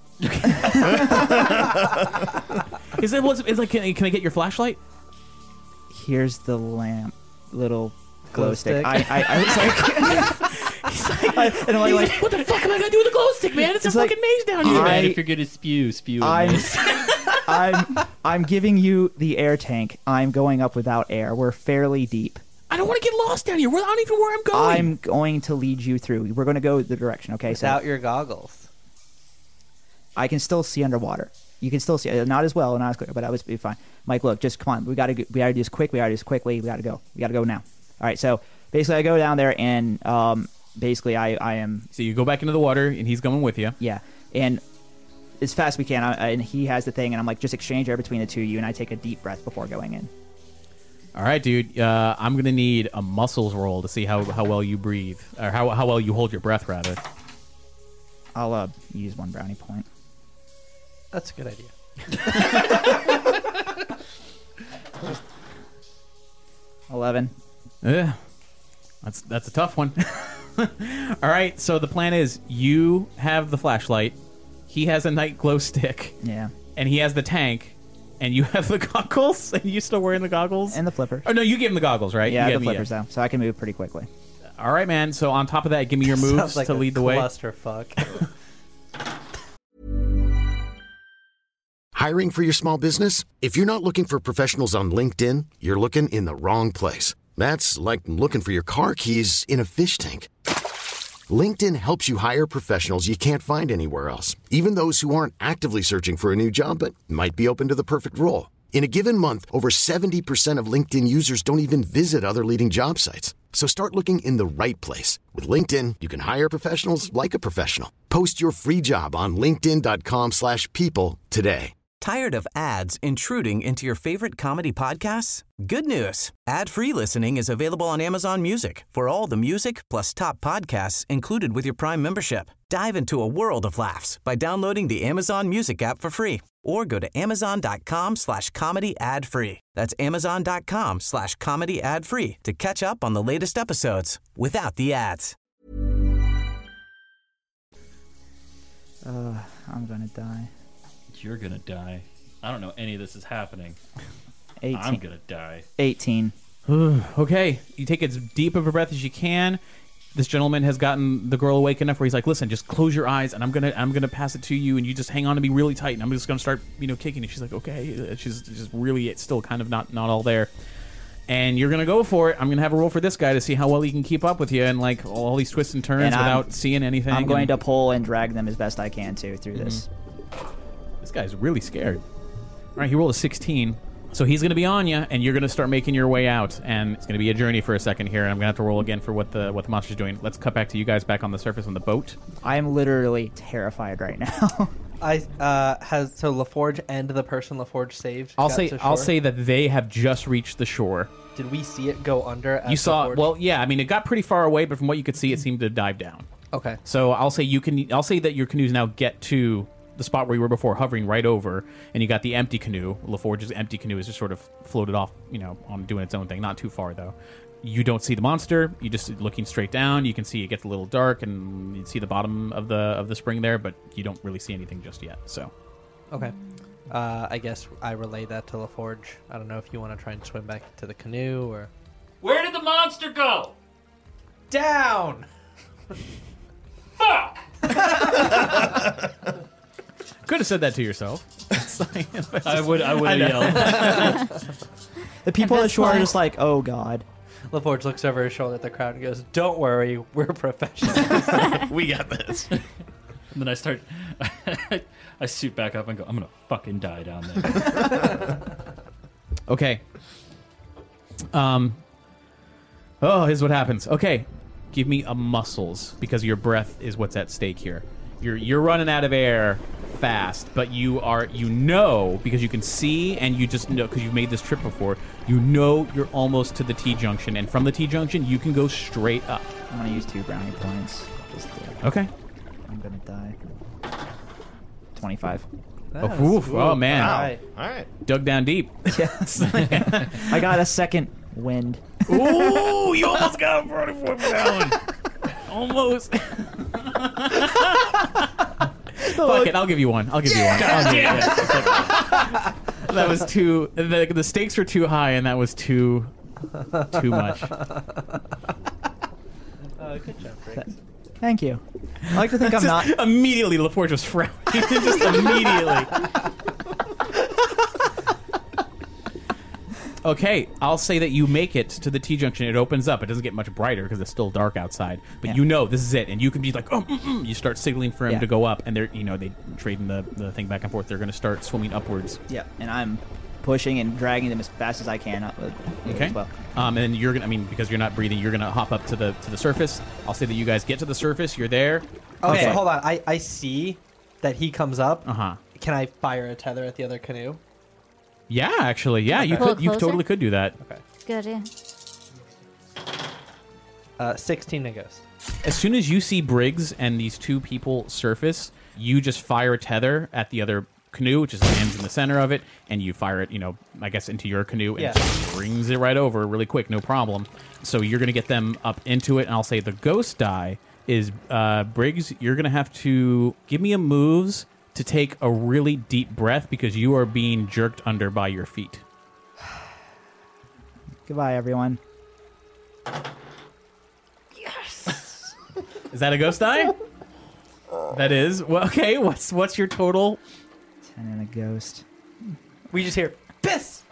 Is it like? Can I get your flashlight? Here's the lamp, little glow stick. I was like, and I'm like, what the fuck am I gonna do with a glow stick, man? It's a fucking maze down here. Man, if you're gonna spew. I'm giving you the air tank. I'm going up without air. We're fairly deep. I don't want to get lost down here. I don't even know where I'm going. I'm going to lead you through. We're going to go the direction. Okay, without your goggles. I can still see underwater. You can still see, not as well, not as quick, but I was be fine. Mike, look, just come on. We got to do this quick. We got to do this quickly. We got to go. We got to go now. All right. So basically, I go down there, and basically, I am. So you go back into the water, and he's going with you. Yeah, and as fast as we can, and he has the thing, and I'm like, just exchange air between the two of you, and I take a deep breath before going in. All right, dude. I'm gonna need a muscles roll to see how well you breathe, or how well you hold your breath, rather. I'll use 1 brownie point. That's a good idea. 11. Yeah, that's a tough one. All right, so the plan is you have the flashlight, he has a night glow stick, yeah, and he has the tank, and you have the goggles, and you still wearing the goggles and the flippers. Oh no, you gave him the goggles, right? Yeah, the flippers though, so I can move pretty quickly. All right, man. So on top of that, give me your moves like to lead the way. Clusterfuck. Hiring for your small business? If you're not looking for professionals on LinkedIn, you're looking in the wrong place. That's like looking for your car keys in a fish tank. LinkedIn helps you hire professionals you can't find anywhere else, even those who aren't actively searching for a new job but might be open to the perfect role. In a given month, over 70% of LinkedIn users don't even visit other leading job sites. So start looking in the right place. With LinkedIn, you can hire professionals like a professional. Post your free job on linkedin.com/people today. Tired of ads intruding into your favorite comedy podcasts? Good news. Ad-free listening is available on Amazon Music for all the music plus top podcasts included with your Prime membership. Dive into a world of laughs by downloading the Amazon Music app for free or go to amazon.com/comedy ad-free. That's amazon.com/comedy ad-free to catch up on the latest episodes without the ads. I'm gonna die. You're gonna die. I don't know any of this is happening. 18. I'm gonna die. 18. Okay, you take as deep of a breath as you can. this gentleman has gotten the girl awake enough where he's like, listen, just close your eyes, and I'm gonna pass it to you, and you just hang on to me really tight, and I'm just gonna start kicking. And she's like, okay. She's just really, it's still kind of not all there. And you're gonna go for it. I'm gonna have a roll for this guy to see how well he can keep up with you and like all these twists and turns without seeing anything. I'm going to pull and drag them as best I can through this. This guy's really scared. All right, he rolled a 16. So he's going to be on you, and you're going to start making your way out, and it's going to be a journey for a second here. And I'm going to have to roll again for what the monster's doing. Let's cut back to you guys back on the surface on the boat. I am literally terrified right now. Has LaForge and the person LaForge saved? I'll say that they have just reached the shore. Did we see it go under? You saw it. Well, yeah. I mean, it got pretty far away, but from what you could see, it seemed to dive down. Okay. So I'll say that your canoes now get to the spot where you were before, hovering right over, and you got the empty canoe. LaForge's empty canoe is just sort of floated off, on doing its own thing. Not too far though. You don't see the monster. You just looking straight down. You can see it gets a little dark, and you see the bottom of the spring there, but you don't really see anything just yet. So, okay. I guess I relay that to LaForge. I don't know if you want to try and swim back to the canoe or. Where did the monster go? Down. Fuck. Could have said that to yourself. I would have yelled. The people on the shore are just like, oh god. LaForge looks over his shoulder at the crowd and goes, don't worry, we're professionals. We got this. And then I start, I suit back up and go, I'm going to fucking die down there. Okay. Here's what happens. Okay. Give me a muscles, because your breath is what's at stake here. You're running out of air fast, but because you can see, and you just know because you've made this trip before, you're almost to the T-junction, and from the T-junction you can go straight up. I'm gonna use 2 brownie points. Okay. I'm gonna die. 25. Oh man! Wow. All right. Dug down deep. Yes. I got a second wind. Ooh, you almost got a brownie point for that one. Almost. Fuck it, I'll give you one. I'll give you one. That was too. The stakes were too high, and that was too much. Good job, Briggs. Thank you. I like to think I'm not. Immediately, LaForge was frowning. Just immediately. Okay, I'll say that you make it to the T-junction. It opens up. It doesn't get much brighter because it's still dark outside. But this is it, and you can be like, you start signaling for him to go up, and they're, they trading the thing back and forth. They're going to start swimming upwards. Yeah, and I'm pushing and dragging them as fast as I can up. Okay. As well. And you're gonna, because you're not breathing, you're gonna hop up to the surface. I'll say that you guys get to the surface. You're there. Okay, hold on. I see that he comes up. Uh-huh. Can I fire a tether at the other canoe? Yeah, actually, yeah, you totally could do that. Okay. Good idea. 16 to ghost. As soon as you see Briggs and these 2 people surface, you just fire a tether at the other canoe, which just lands in the center of it, and you fire it, I guess, into your canoe, and it just brings it right over really quick, no problem. So you're going to get them up into it, and I'll say the ghost die is, Briggs, you're going to have to give me a moves to take a really deep breath because you are being jerked under by your feet. Goodbye, everyone. Yes. Is that a ghost die? That is. Well, okay, what's your total? 10 and a ghost. We just hear, piss!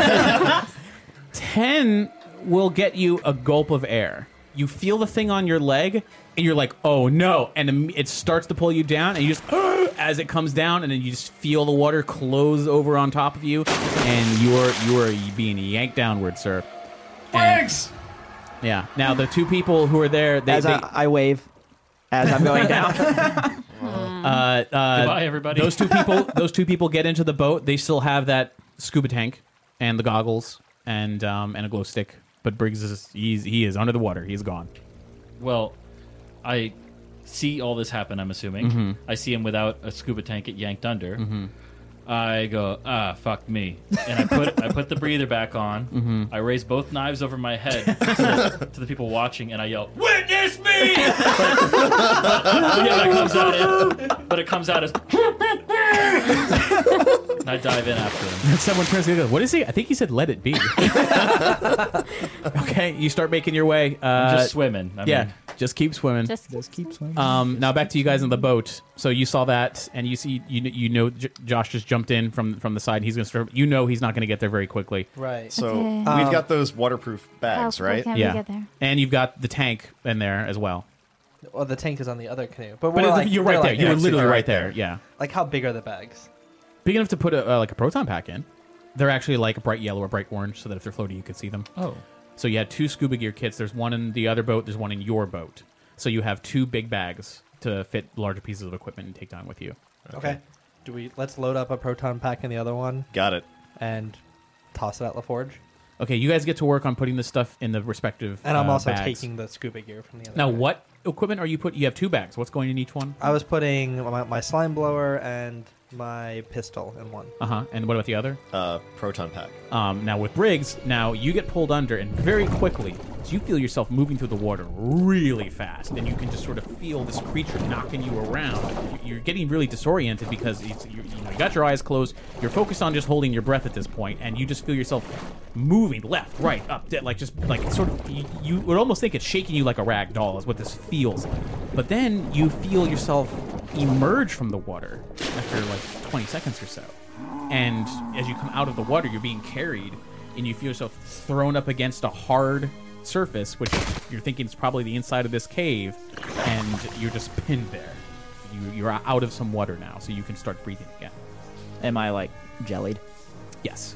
10 will get you a gulp of air. You feel the thing on your leg, and you're like, oh no, and it starts to pull you down, and you just, as it comes down, and then you just feel the water close over on top of you, and you are being yanked downward, sir. Thanks! Yeah. Now, the 2 people who are there, I wave as I'm going down. Goodbye, everybody. Those two people get into the boat. They still have that scuba tank and the goggles and a glow stick. But Briggs he is under the water. He's gone. Well, I see all this happen, I'm assuming. Mm-hmm. I see him without a scuba tank get yanked under. Mm-hmm. I go, fuck me. And I put the breather back on. Mm-hmm. I raise both knives over my head to the people watching, and I yell, "Witness me!" But it comes out as and I dive in after him. And someone turns to me and goes, what is he? I think he said let it be. Okay, you start making your way. I'm just swimming. I mean, Just keep swimming. Just keep swimming. Now back to you guys in the boat. So you saw that, and you see, Josh just jumped in from the side. He's gonna start. You know, he's not gonna get there very quickly. Right. So Okay. we've got those waterproof bags, How right? can we get there? And you've got the tank in there as well. Well, the tank is on the other canoe, But we're like, you're we're right there. like You were next to literally it. right there. Yeah. Like, how big are the bags? Big enough to put a proton pack in. They're actually like a bright yellow or bright orange, so that if they're floating, you could see them. Oh. So you had 2 scuba gear kits. There's one in the other boat. There's one in your boat. So you have 2 big bags to fit larger pieces of equipment and take down with you. Okay. Let's load up a proton pack in the other one. Got it. And toss it at LaForge. Okay, you guys get to work on putting this stuff in the respective And I'm also bags. taking the scuba gear from the other Now, guy. what equipment are you putting? You have 2 bags. What's going in each one? I was putting my slime blower and my pistol in one. And what about the other? Proton pack. Now with Briggs, you get pulled under, and very quickly, so you feel yourself moving through the water really fast, and you can just sort of feel this creature knocking you around. You're getting really disoriented because you got your eyes closed. You're focused on just holding your breath at this point, and you just feel yourself moving left, right, up, you would almost think it's shaking you like a rag doll is what this feels. But then you feel yourself emerge from the water after like 20 seconds or so. And as you come out of the water, you're being carried, and you feel yourself thrown up against a hard surface, which you're thinking is probably the inside of this cave, and you're just pinned there. You're out of some water now, so you can start breathing again. Am I, like, jellied? Yes.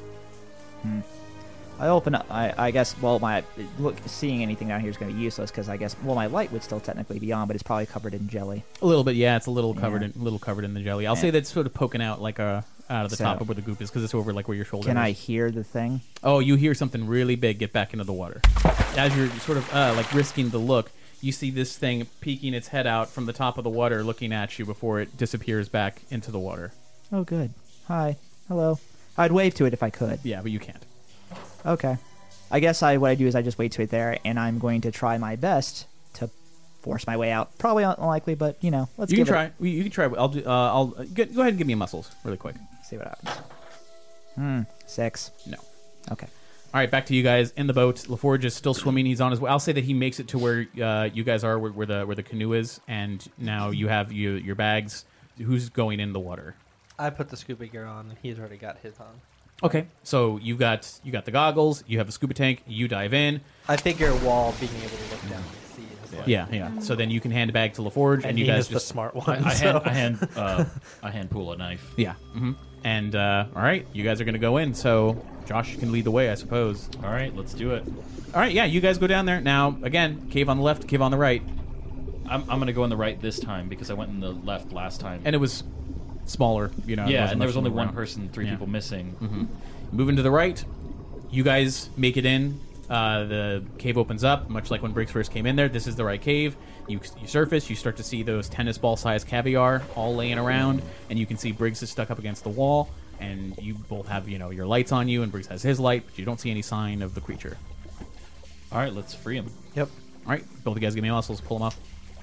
I open up. I guess. Well, seeing anything down here is going to be useless because I guess. Well, my light would still technically be on, but it's probably covered in jelly. A little bit, yeah. It's a little covered in the jelly. I'll say that's sort of poking out like out of the top of where the goop is because it's over like where your shoulder is. Can I hear the thing? Oh, you hear something really big get back into the water. As you're sort of like risking the look, you see this thing peeking its head out from the top of the water, looking at you before it disappears back into the water. Oh, good. Hi. Hello. I'd wave to it if I could. Yeah, but you can't. Okay. I guess what I do is I just wait to it there, and I'm going to try my best to force my way out. Probably unlikely, but let's You give can it. try. You can try. I'll go ahead and give me a muscles really quick. See what happens. 6. No. Okay. All right, back to you guys in the boat. LaForge is still swimming. He's on his way. I'll say that he makes it to where you guys are, where the canoe is, and now you have your bags. Who's going in the water? I put the scuba gear on, and he's already got his on. Okay, so you got the goggles. You have the scuba tank. You dive in. I figure Wall being able to look down and see is like... Yeah. So then you can hand it back to LaForge, and you he guys is the just smart one. I hand Pool a knife. Yeah. And all right, you guys are going to go in. So Josh, you can lead the way, I suppose. All right, let's do it. All right, yeah, you guys go down there. Now, again, cave on the left, cave on the right. I'm going to go on the right this time because I went in the left last time. And it was smaller, Yeah, and there was only one person, 3 people missing. Moving to the right, you guys make it in. The cave opens up, much like when Briggs first came in there. This is the right cave. You surface, you start to see those tennis ball-sized caviar all laying around, and you can see Briggs is stuck up against the wall, and you both have, your lights on you, and Briggs has his light, but you don't see any sign of the creature. All right, let's free him. Yep. All right, both of you guys give me muscles, pull them up.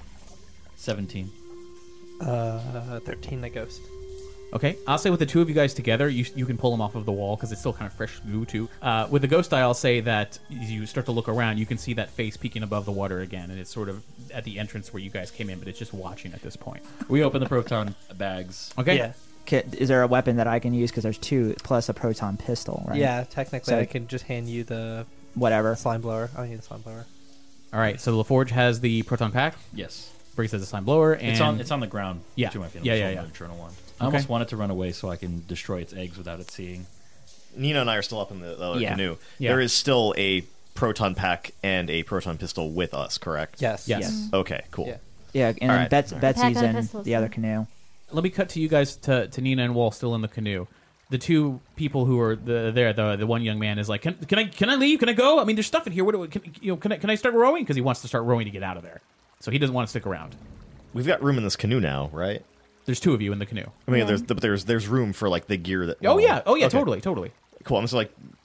17. 13 the ghost. Okay, I'll say with the two of you guys together, you can pull them off of the wall because it's still kind of fresh goo too. With the ghost eye, I'll say that as you start to look around, you can see that face peeking above the water again, and it's sort of at the entrance where you guys came in, but it's just watching at this point. We open the proton bags. Okay. Yeah. Is there a weapon that I can use? Because there's 2 plus a proton pistol, right? Yeah, technically So- I can just hand you the Whatever. slime blower. I need a slime blower. All right, so LaForge has the proton pack. Yes. Briggs has the slime blower, and It's on the ground. Yeah. To my feeling. Yeah. The journal one. I almost want it to run away so I can destroy its eggs without it seeing. Nina and I are still up in the other canoe. Yeah. There is still a proton pack and a proton pistol with us, correct? Yes. Yes. Okay, cool. Yeah. Yeah, and All then right. Betsy's Pack of in pistols, the other yeah. canoe. Let me cut to you guys to Nina and Wall still in the canoe. The 2 people who are the one young man is like, can I leave? Can I go? I mean, there's stuff in here. Can I start rowing? Because he wants to start rowing to get out of there. So he doesn't want to stick around. We've got room in this canoe now, right? There's 2 of you in the canoe. I mean, there's room for like the gear that. Oh yeah, Okay. totally. Cool. I'm just like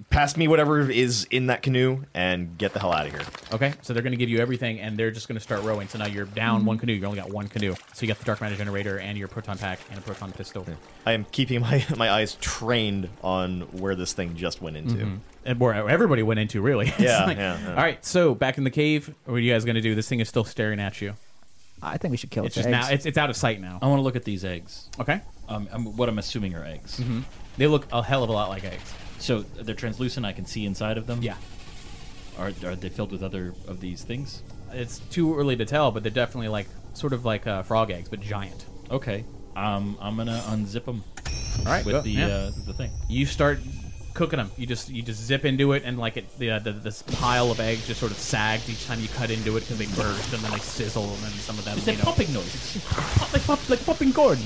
pass me whatever is in that canoe and get the hell out of here. Okay, so they're going to give you everything, and they're just going to start rowing. So now you're down one canoe. You only got one canoe. So you got the dark matter generator and your proton pack and a proton pistol. I am keeping my eyes trained on where this thing just went into. And where everybody went into, really. It's Yeah, like- yeah. All right, so back in the cave, what are you guys going to do? This thing is still staring at you. I think we should kill It's its just eggs. now. It's out of sight now. I want to look at these eggs. Okay. What I'm assuming are eggs. They look a hell of a lot like eggs. So they're translucent. I can see inside of them. Yeah. Are they filled with other of these things? It's too early to tell, but they're definitely like sort of like frog eggs, but giant. Okay. I'm gonna unzip them. All right, with go. the thing. You start cooking them. You just zip into it, and like this pile of eggs just sort of sags each time you cut into it because they burst and then they sizzle, and then some of them. It's a popping noise. It's like popping corn.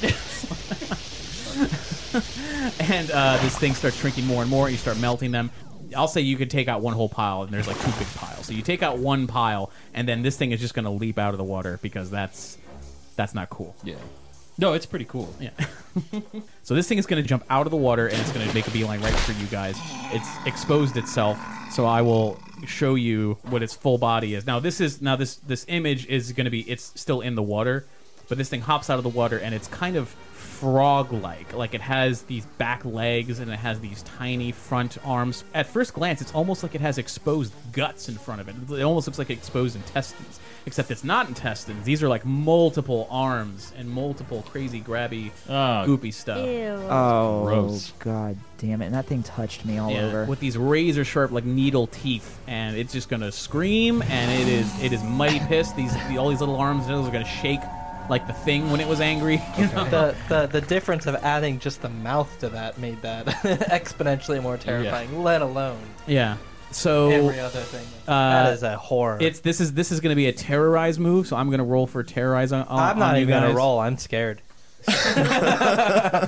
And this thing starts shrinking more and more. You start melting them. I'll say you could take out one whole pile, and there's like 2 big piles. So you take out one pile, and then this thing is just going to leap out of the water because that's not cool. Yeah. No, it's pretty cool. Yeah. So this thing is going to jump out of the water, and it's going to make a beeline right for you guys. It's exposed itself, so I will show you what its full body is. Now this image is going to be, it's still in the water, but this thing hops out of the water, and it's kind of frog-like. Like it has these back legs, and it has these tiny front arms. At first glance, it's almost like it has exposed guts in front of it. It almost looks like exposed intestines, except it's not intestines. These are like multiple arms and multiple crazy grabby goopy stuff. Oh, Gross. God damn it. And that thing touched me all over. With these razor sharp like needle teeth, and it's just gonna scream, and it is mighty pissed. All these little arms and are gonna shake like the thing when it was angry. You know? The difference of adding just the mouth to that made that exponentially more terrifying, let alone So every other thing. That is a horror. This is going to be a terrorize move, so I'm going to roll for terrorize on I'm not you even going guys. to roll. I'm scared. I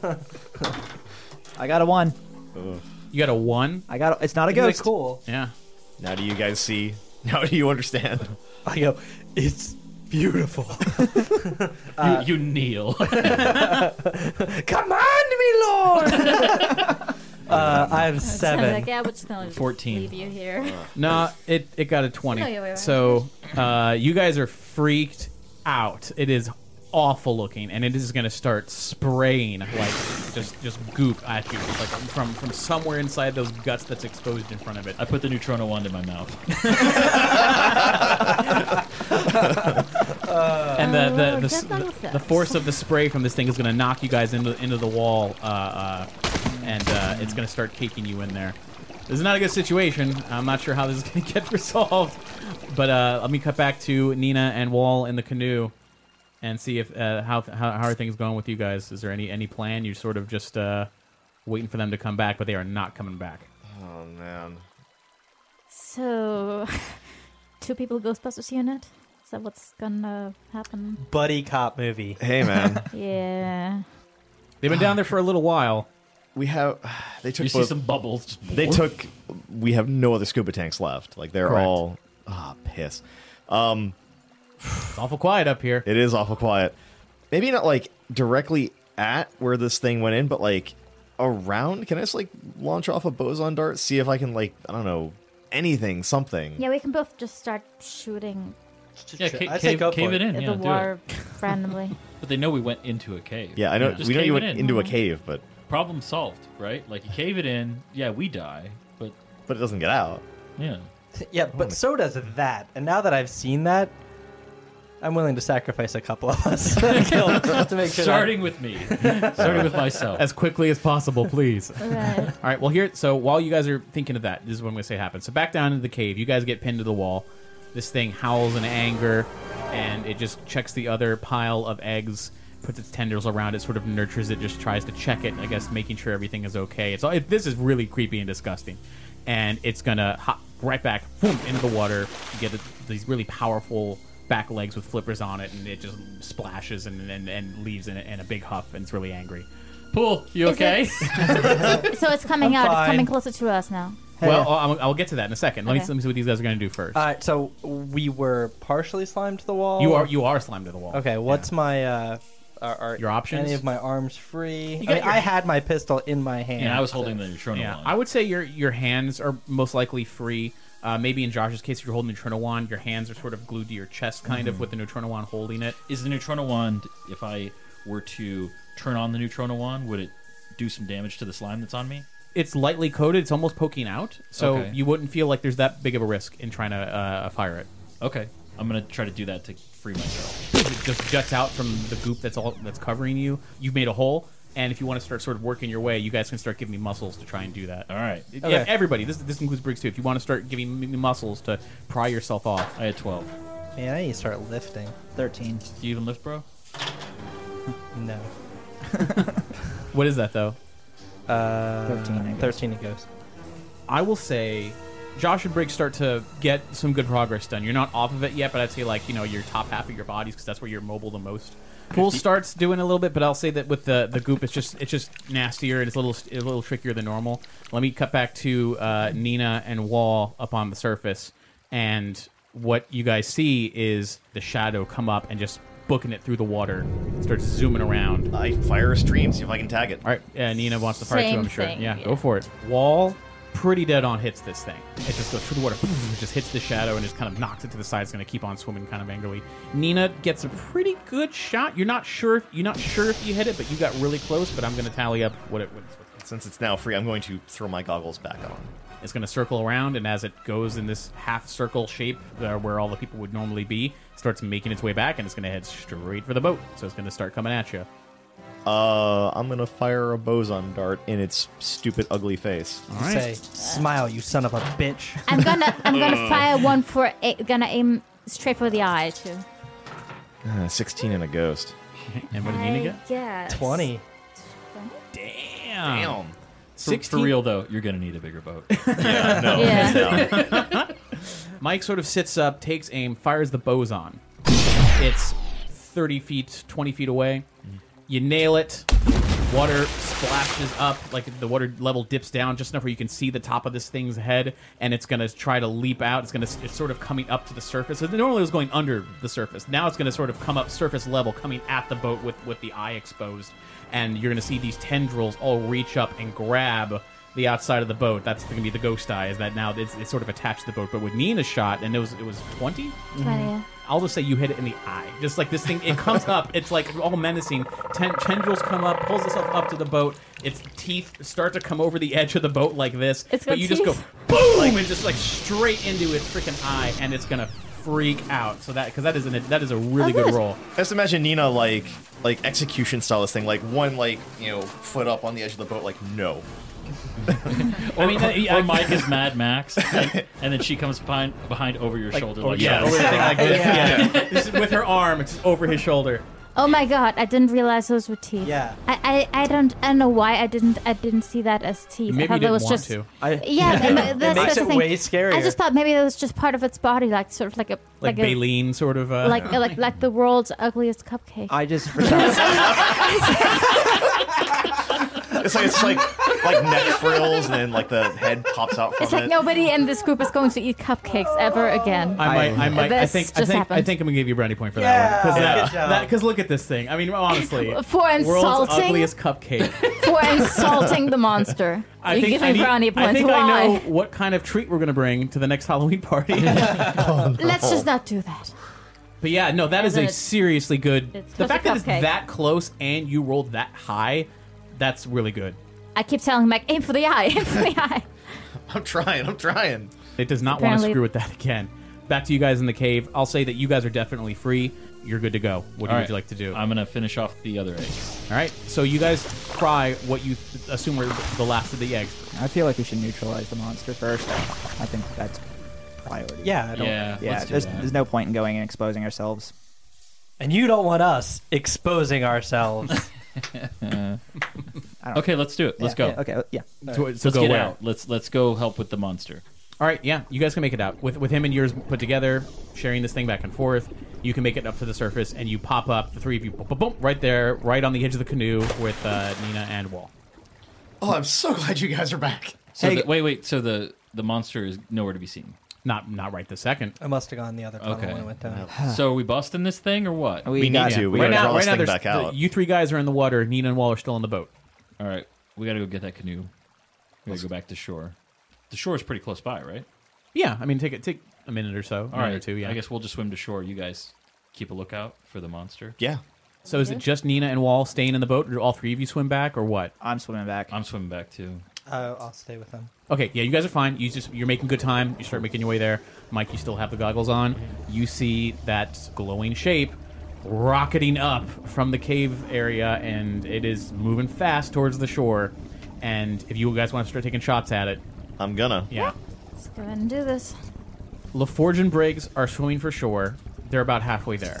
got a 1. You got a 1? It's not a Isn't it ghost. cool? Yeah. Now do you guys see? Now do you understand? I go, it's beautiful. You kneel. Command me, Lord! I'm 7. Like, yeah, we're just gonna 14. leave you here. No, it got a 20. No, wait. So you guys are freaked out. It is awful looking, and it is going to start spraying like just goop at you, like from somewhere inside those guts that's exposed in front of it. I put the Neutrona wand in my mouth. And the force of the spray from this thing is going to knock you guys into the wall, and it's going to start caking you in there. This is not a good situation. I'm not sure how this is going to get resolved, but let me cut back to Nina and Wall in the canoe and see if how are things going with you guys. Is there any plan? You're sort of just waiting for them to come back, but they are not coming back. Oh man. So, 2 people Ghostbusters unit? Is that what's gonna happen? Buddy cop movie. Hey man. Yeah. They've been down there for a little while. We have. They took. You see some bubbles. They took. We have no other scuba tanks left. Like they're Correct. all. Piss. It's awful quiet up here. It is awful quiet. Maybe not like directly at where this thing went in, but like around. Can I just like launch off a boson dart? See if I can like I don't know anything, something. Yeah, we can both just start shooting Yeah, I'd say go cave for it in. the Yeah, do water it. randomly. But they know we went into a cave. Yeah, I know. Just We know cave you it went in. into a cave, but Problem solved, right? Like you cave it in. Yeah, we die, but it doesn't get out. yeah. Yeah, but so does that. And now that I've seen that, I'm willing to sacrifice a couple of us to make sure. Starting with me. Starting with myself. As quickly as possible, please. Right. All right, well, here, so while you guys are thinking of that, this is what I'm going to say happens. So back down into the cave, you guys get pinned to the wall. This thing howls in anger, and it just checks the other pile of eggs, puts its tendrils around it, sort of nurtures it, just tries to check it, I guess, making sure everything is okay. This is really creepy and disgusting. And it's going to hop right back boom, into the water. You get these really powerful back legs with flippers on it, and it just splashes and leaves in a big huff, and it's really angry. Pool, you Is okay? So it's coming I'm out. fine. It's coming closer to us now. Well, I'll get to that in a second. Let Okay. me see what these guys are going to do first. All right, so we were partially slimed to the wall. You are slimed to the wall. Okay, what's my Are Your options? any of my arms free? You got your- I had my pistol in my hand. Yeah, I was holding the neutrino Yeah, wand. I would say your hands are most likely free. Maybe in Josh's case, if you're holding the neutrino wand, your hands are sort of glued to your chest, kind of, with the neutrino wand holding it. Is the neutrino wand, if I were to turn on the neutrino wand, would it do some damage to the slime that's on me? It's lightly coated. It's almost poking out, so Okay. you wouldn't feel like there's that big of a risk in trying to fire it. Okay, I'm gonna try to do that to free myself. It just juts out from the goop that's covering you. You've made a hole, and if you want to start sort of working your way, you guys can start giving me muscles to try and do that. All right. Yeah, everybody. This includes Briggs too. If you want to start giving me muscles to pry yourself off. I had 12. Man, I need to start lifting. 13. Do you even lift, bro? No. What is that though? 13. I guess. 13 it goes. I will say, Josh and Briggs start to get some good progress done. You're not off of it yet, but I'd say like your top half of your bodies, because that's where you're mobile the most. Pool starts doing a little bit, but I'll say that with the goop, it's just nastier and it's a little trickier than normal. Let me cut back to Nina and Wall up on the surface, and what you guys see is the shadow come up and just booking it through the water, starts zooming around. I fire a stream, see if I can tag it. All right, Nina wants to fire too, Same I'm sure. thing, Yeah, yeah. go for it. Wall, pretty dead on hits this thing. It just goes through the water, it just hits the shadow and just kind of knocks it to the side. It's going to keep on swimming kind of angrily. Nina gets a pretty good shot. You're not sure if you hit it, but you got really close. But I'm going to tally up what it was. Since it's now free, I'm going to throw my goggles back on. It's going to circle around, and as it goes in this half circle shape where all the people would normally be, it starts making its way back, and it's going to head straight for the boat. So it's going to start coming at you. I'm going to fire a boson dart in its stupid, ugly face. All right. Say, smile, you son of a bitch. I'm gonna fire one gonna aim straight for the eye too. 16 and a ghost. And what did Nina get? Yeah. 20. Damn. For real though, you're gonna need a bigger boat. Yeah, no. Yeah. Mike sort of sits up, takes aim, fires the boson. It's 30 feet, 20 feet away. You nail it. Water splashes up, like the water level dips down just enough where you can see the top of this thing's head, and it's going to try to leap out. It's sort of coming up to the surface. So normally it was going under the surface. Now it's going to sort of come up surface level, coming at the boat with the eye exposed. And you're going to see these tendrils all reach up and grab the outside of the boat. That's going to be the ghost eye, is that now it's sort of attached to the boat. But with Nina's shot, and it was 20? 20, yeah. I'll just say you hit it in the eye. Just like this thing, it comes up. It's like all menacing. Tendrils come up, pulls itself up to the boat. Its teeth start to come over the edge of the boat like this. It's but got you teeth. just go boom and just like straight into its freaking eye, and it's gonna freak out. So that is a really good roll. Just imagine Nina like execution style this thing, like one foot up on the edge of the boat, like no. Or Mike is Mad Max, and then she comes behind over your shoulder. Like, Yeah, over the thing like this. Yeah. This is with her arm, it's over his shoulder. Oh my god! I didn't realize those were teeth. Yeah. I don't know why I didn't see that as teeth. Maybe I thought you that didn't was want just to. yeah. That's makes the it thing. way scarier. I just thought maybe it was just part of its body, like sort of like a Like a, Baleen, sort of. like the world's ugliest cupcake. I just for some It's like neck frills, and then like the head pops out from It's like it. nobody in this group is going to eat cupcakes ever again. I think I'm gonna give you a brownie point for that one. good job. Because look at this thing. I mean, honestly, For world's insulting- ugliest cupcake. For insulting the monster. You give me brownie points. I think Why? I know what kind of treat we're gonna bring to the next Halloween party. Let's just not do that. But yeah, no, that is a It's- seriously good. it's The just a fact that it's cupcake. that close and you rolled that high, that's really good. I keep telling Mike, aim for the eye, aim for the eye. I'm trying. It does not want to Apparently- screw with that again. Back to you guys in the cave. I'll say that you guys are definitely free. You're good to go. What All would right. you like to do? I'm gonna finish off the other eggs. All right. So you guys fry what you assume are the last of the eggs. I feel like we should neutralize the monster first. I think that's priority. Yeah, I don't. Yeah, let's do there's that. there's no point in going and exposing ourselves. And you don't want us exposing ourselves. Okay, let's do it. Let's go. Yeah, okay, yeah. So Let's go get where? out. Let's go help with the monster. All right, yeah, you guys can make it out with him and yours put together, sharing this thing back and forth. You can make it up to the surface, and you pop up. The three of you, boom, boom, boom, right there, right on the edge of the canoe with Nina and Wall. Oh, I'm so glad you guys are back. So wait. So the monster is nowhere to be seen. Not right this second. I must have gone the other tunnel Okay. when I went down. So are we busting this thing or what? We need to. We gotta draw this thing there's back out. you three guys are in the water. Nina and Wall are still in the boat. All right, we got to go get that canoe. We got to go back to shore. The shore is pretty close by, right? Yeah, I mean, take a minute or so, All right, or two. Yeah, I guess we'll just swim to shore. You guys keep a lookout for the monster. Yeah. So is it just Nina and Wall staying in the boat, or do all three of you swim back, or what? I'm swimming back. I'm swimming back too. I'll stay with them. Okay, yeah, you guys are fine. You're making good time. You start making your way there. Mike, you still have the goggles on. You see that glowing shape rocketing up from the cave area, and it is moving fast towards the shore. And if you guys want to start taking shots at it, I'm gonna. Yeah. Let's go ahead and do this. LaForge and Briggs are swimming for shore. They're about halfway there.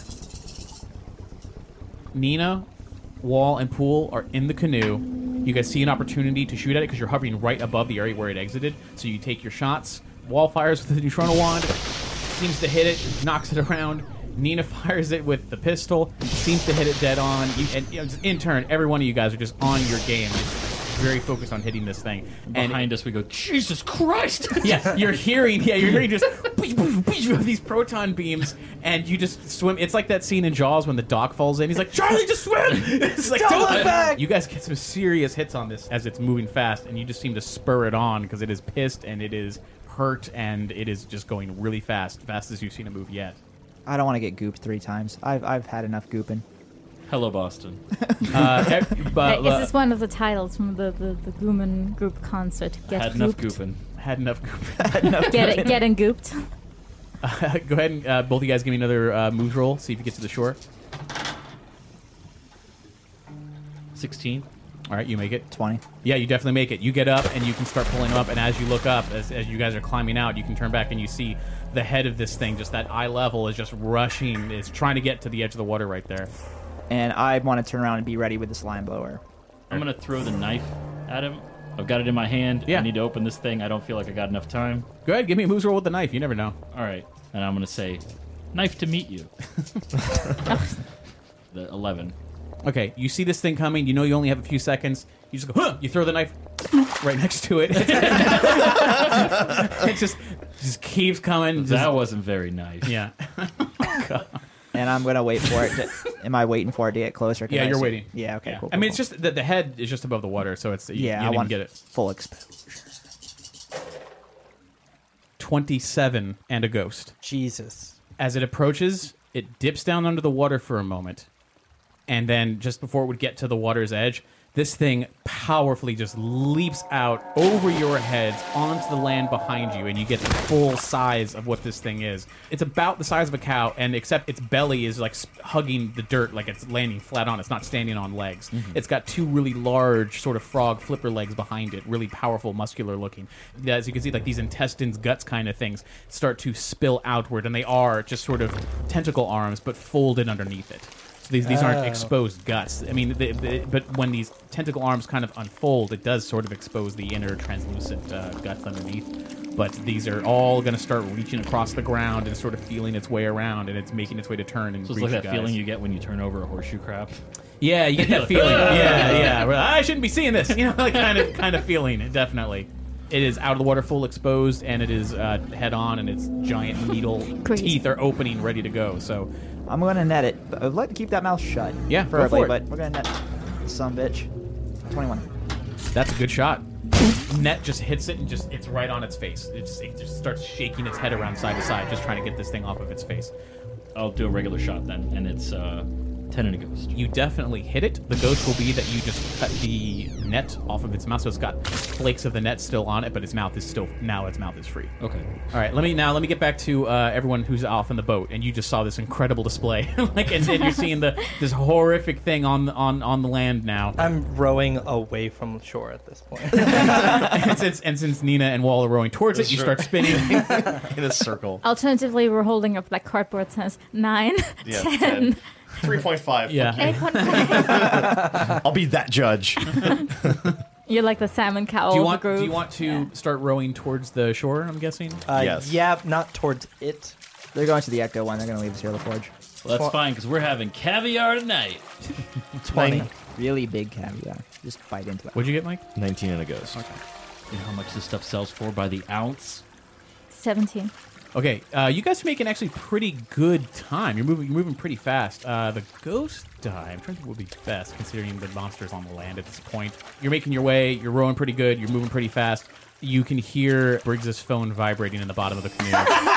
Nina, Wall, and Poole are in the canoe. You guys see an opportunity to shoot at it because you're hovering right above the area where it exited. So you take your shots. Wall fires with the neutrino wand, seems to hit it, knocks it around. Nina fires it with the pistol, seems to hit it dead on. Just in turn, every one of you guys are just on your game. Very focused on hitting this thing. And behind us, we go, Jesus Christ! Yeah, you're hearing just these proton beams, and you just swim. It's like that scene in Jaws when the dog falls in. He's like, Charlie, just swim! It's like, Don't look back! You guys get some serious hits on this as it's moving fast, and you just seem to spur it on because it is pissed and it is hurt and it is just going really fast, fastest you've seen it move yet. I don't want to get gooped 3 times. I've had enough gooping. Hello, Boston. Is this one of the titles from the Gooman group concert? Get Had enough gooped? gooping. Had enough gooping. Getting gooped. Go ahead and both of you guys give me another moves roll. See if you get to the shore. 16. All right, you make it. 20. Yeah, you definitely make it. You get up and you can start pulling them up. And as you look up, as you guys are climbing out, you can turn back and you see the head of this thing, just that eye level, is just rushing. Is trying to get to the edge of the water right there. And I want to turn around and be ready with the slime blower. I'm going to throw the knife at him. I've got it in my hand. Yeah. I need to open this thing. I don't feel like I got enough time. Go ahead, give me a moves roll with the knife. You never know. All right. And I'm going to say, knife to meet you. The 11. Okay, you see this thing coming. You know you only have a few seconds. You just go, huh! You throw the knife right next to it. It just keeps coming. That wasn't very nice. Yeah. And I'm going to wait for it. Am I waiting for it to get closer? Yeah, you're waiting. Yeah, okay, Yeah. cool. I mean, it's just that the head is just above the water, so it's you I didn't want get it. full exposure. 27 and a ghost. Jesus. As it approaches, it dips down under the water for a moment, and then just before it would get to the water's edge, this thing powerfully just leaps out over your heads onto the land behind you, and you get the full size of what this thing is. It's about the size of a cow, and except its belly is like hugging the dirt, like it's landing flat on. It's not standing on legs. It's got 2 really large sort of frog flipper legs behind it, really powerful, muscular looking. As you can see, like these intestines, guts kind of things start to spill outward, and they are just sort of tentacle arms, but folded underneath it. So these aren't exposed guts. I mean, but when these tentacle arms kind of unfold, it does sort of expose the inner translucent guts underneath. But these are all going to start reaching across the ground and sort of feeling its way around, and it's making its way to turn and So it's reach like that you guys. feeling you get when you turn over a horseshoe crab. Yeah, you get that feeling. Yeah. We're like, I shouldn't be seeing this. You know, like kind of feeling. Definitely. It is out of the water, full exposed, and it is head on, and its giant needle teeth are opening, ready to go. So I'm going to net it. But I'd like to keep that mouth shut. Yeah, preferably, go for it. but we're going to net some bitch. 21. that's a good shot. Net just hits it and it's right on its face. It just starts shaking its head around side to side, just trying to get this thing off of its face. I'll do a regular shot then, and it's 10 and a ghost. You definitely hit it. The ghost will be that you just cut the net off of its mouth, so it's got flakes of the net still on it, but its mouth is free. Okay. All right. Let me get back to everyone who's off in the boat, and you just saw this incredible display, and you're seeing this horrific thing on the land now. I'm rowing away from shore at this point. and since Nina and Wall are rowing towards it, you start spinning in a circle. Alternatively, we're holding up like cardboard that says 9, 10. 3.5. Yeah. 8.5. I'll be that judge. You're like the salmon cow Do you of want the group. Do you want to start rowing towards the shore? I'm guessing. Yes. Yeah, not towards it. They're going to the Ecto one. They're going to leave us here at LaForge. Well, that's fine, because we're having caviar tonight. 20. Really big caviar. Just bite into it. What'd you get, Mike? 19 and a ghost. Okay. You know how much this stuff sells for by the ounce? 17. Okay, you guys are making actually pretty good time. You're moving pretty fast. The ghost dive, I'm trying to think what would be best considering the monster's on the land at this point. You're making your way. You're rowing pretty good. You're moving pretty fast. You can hear Briggs's phone vibrating in the bottom of the canoe.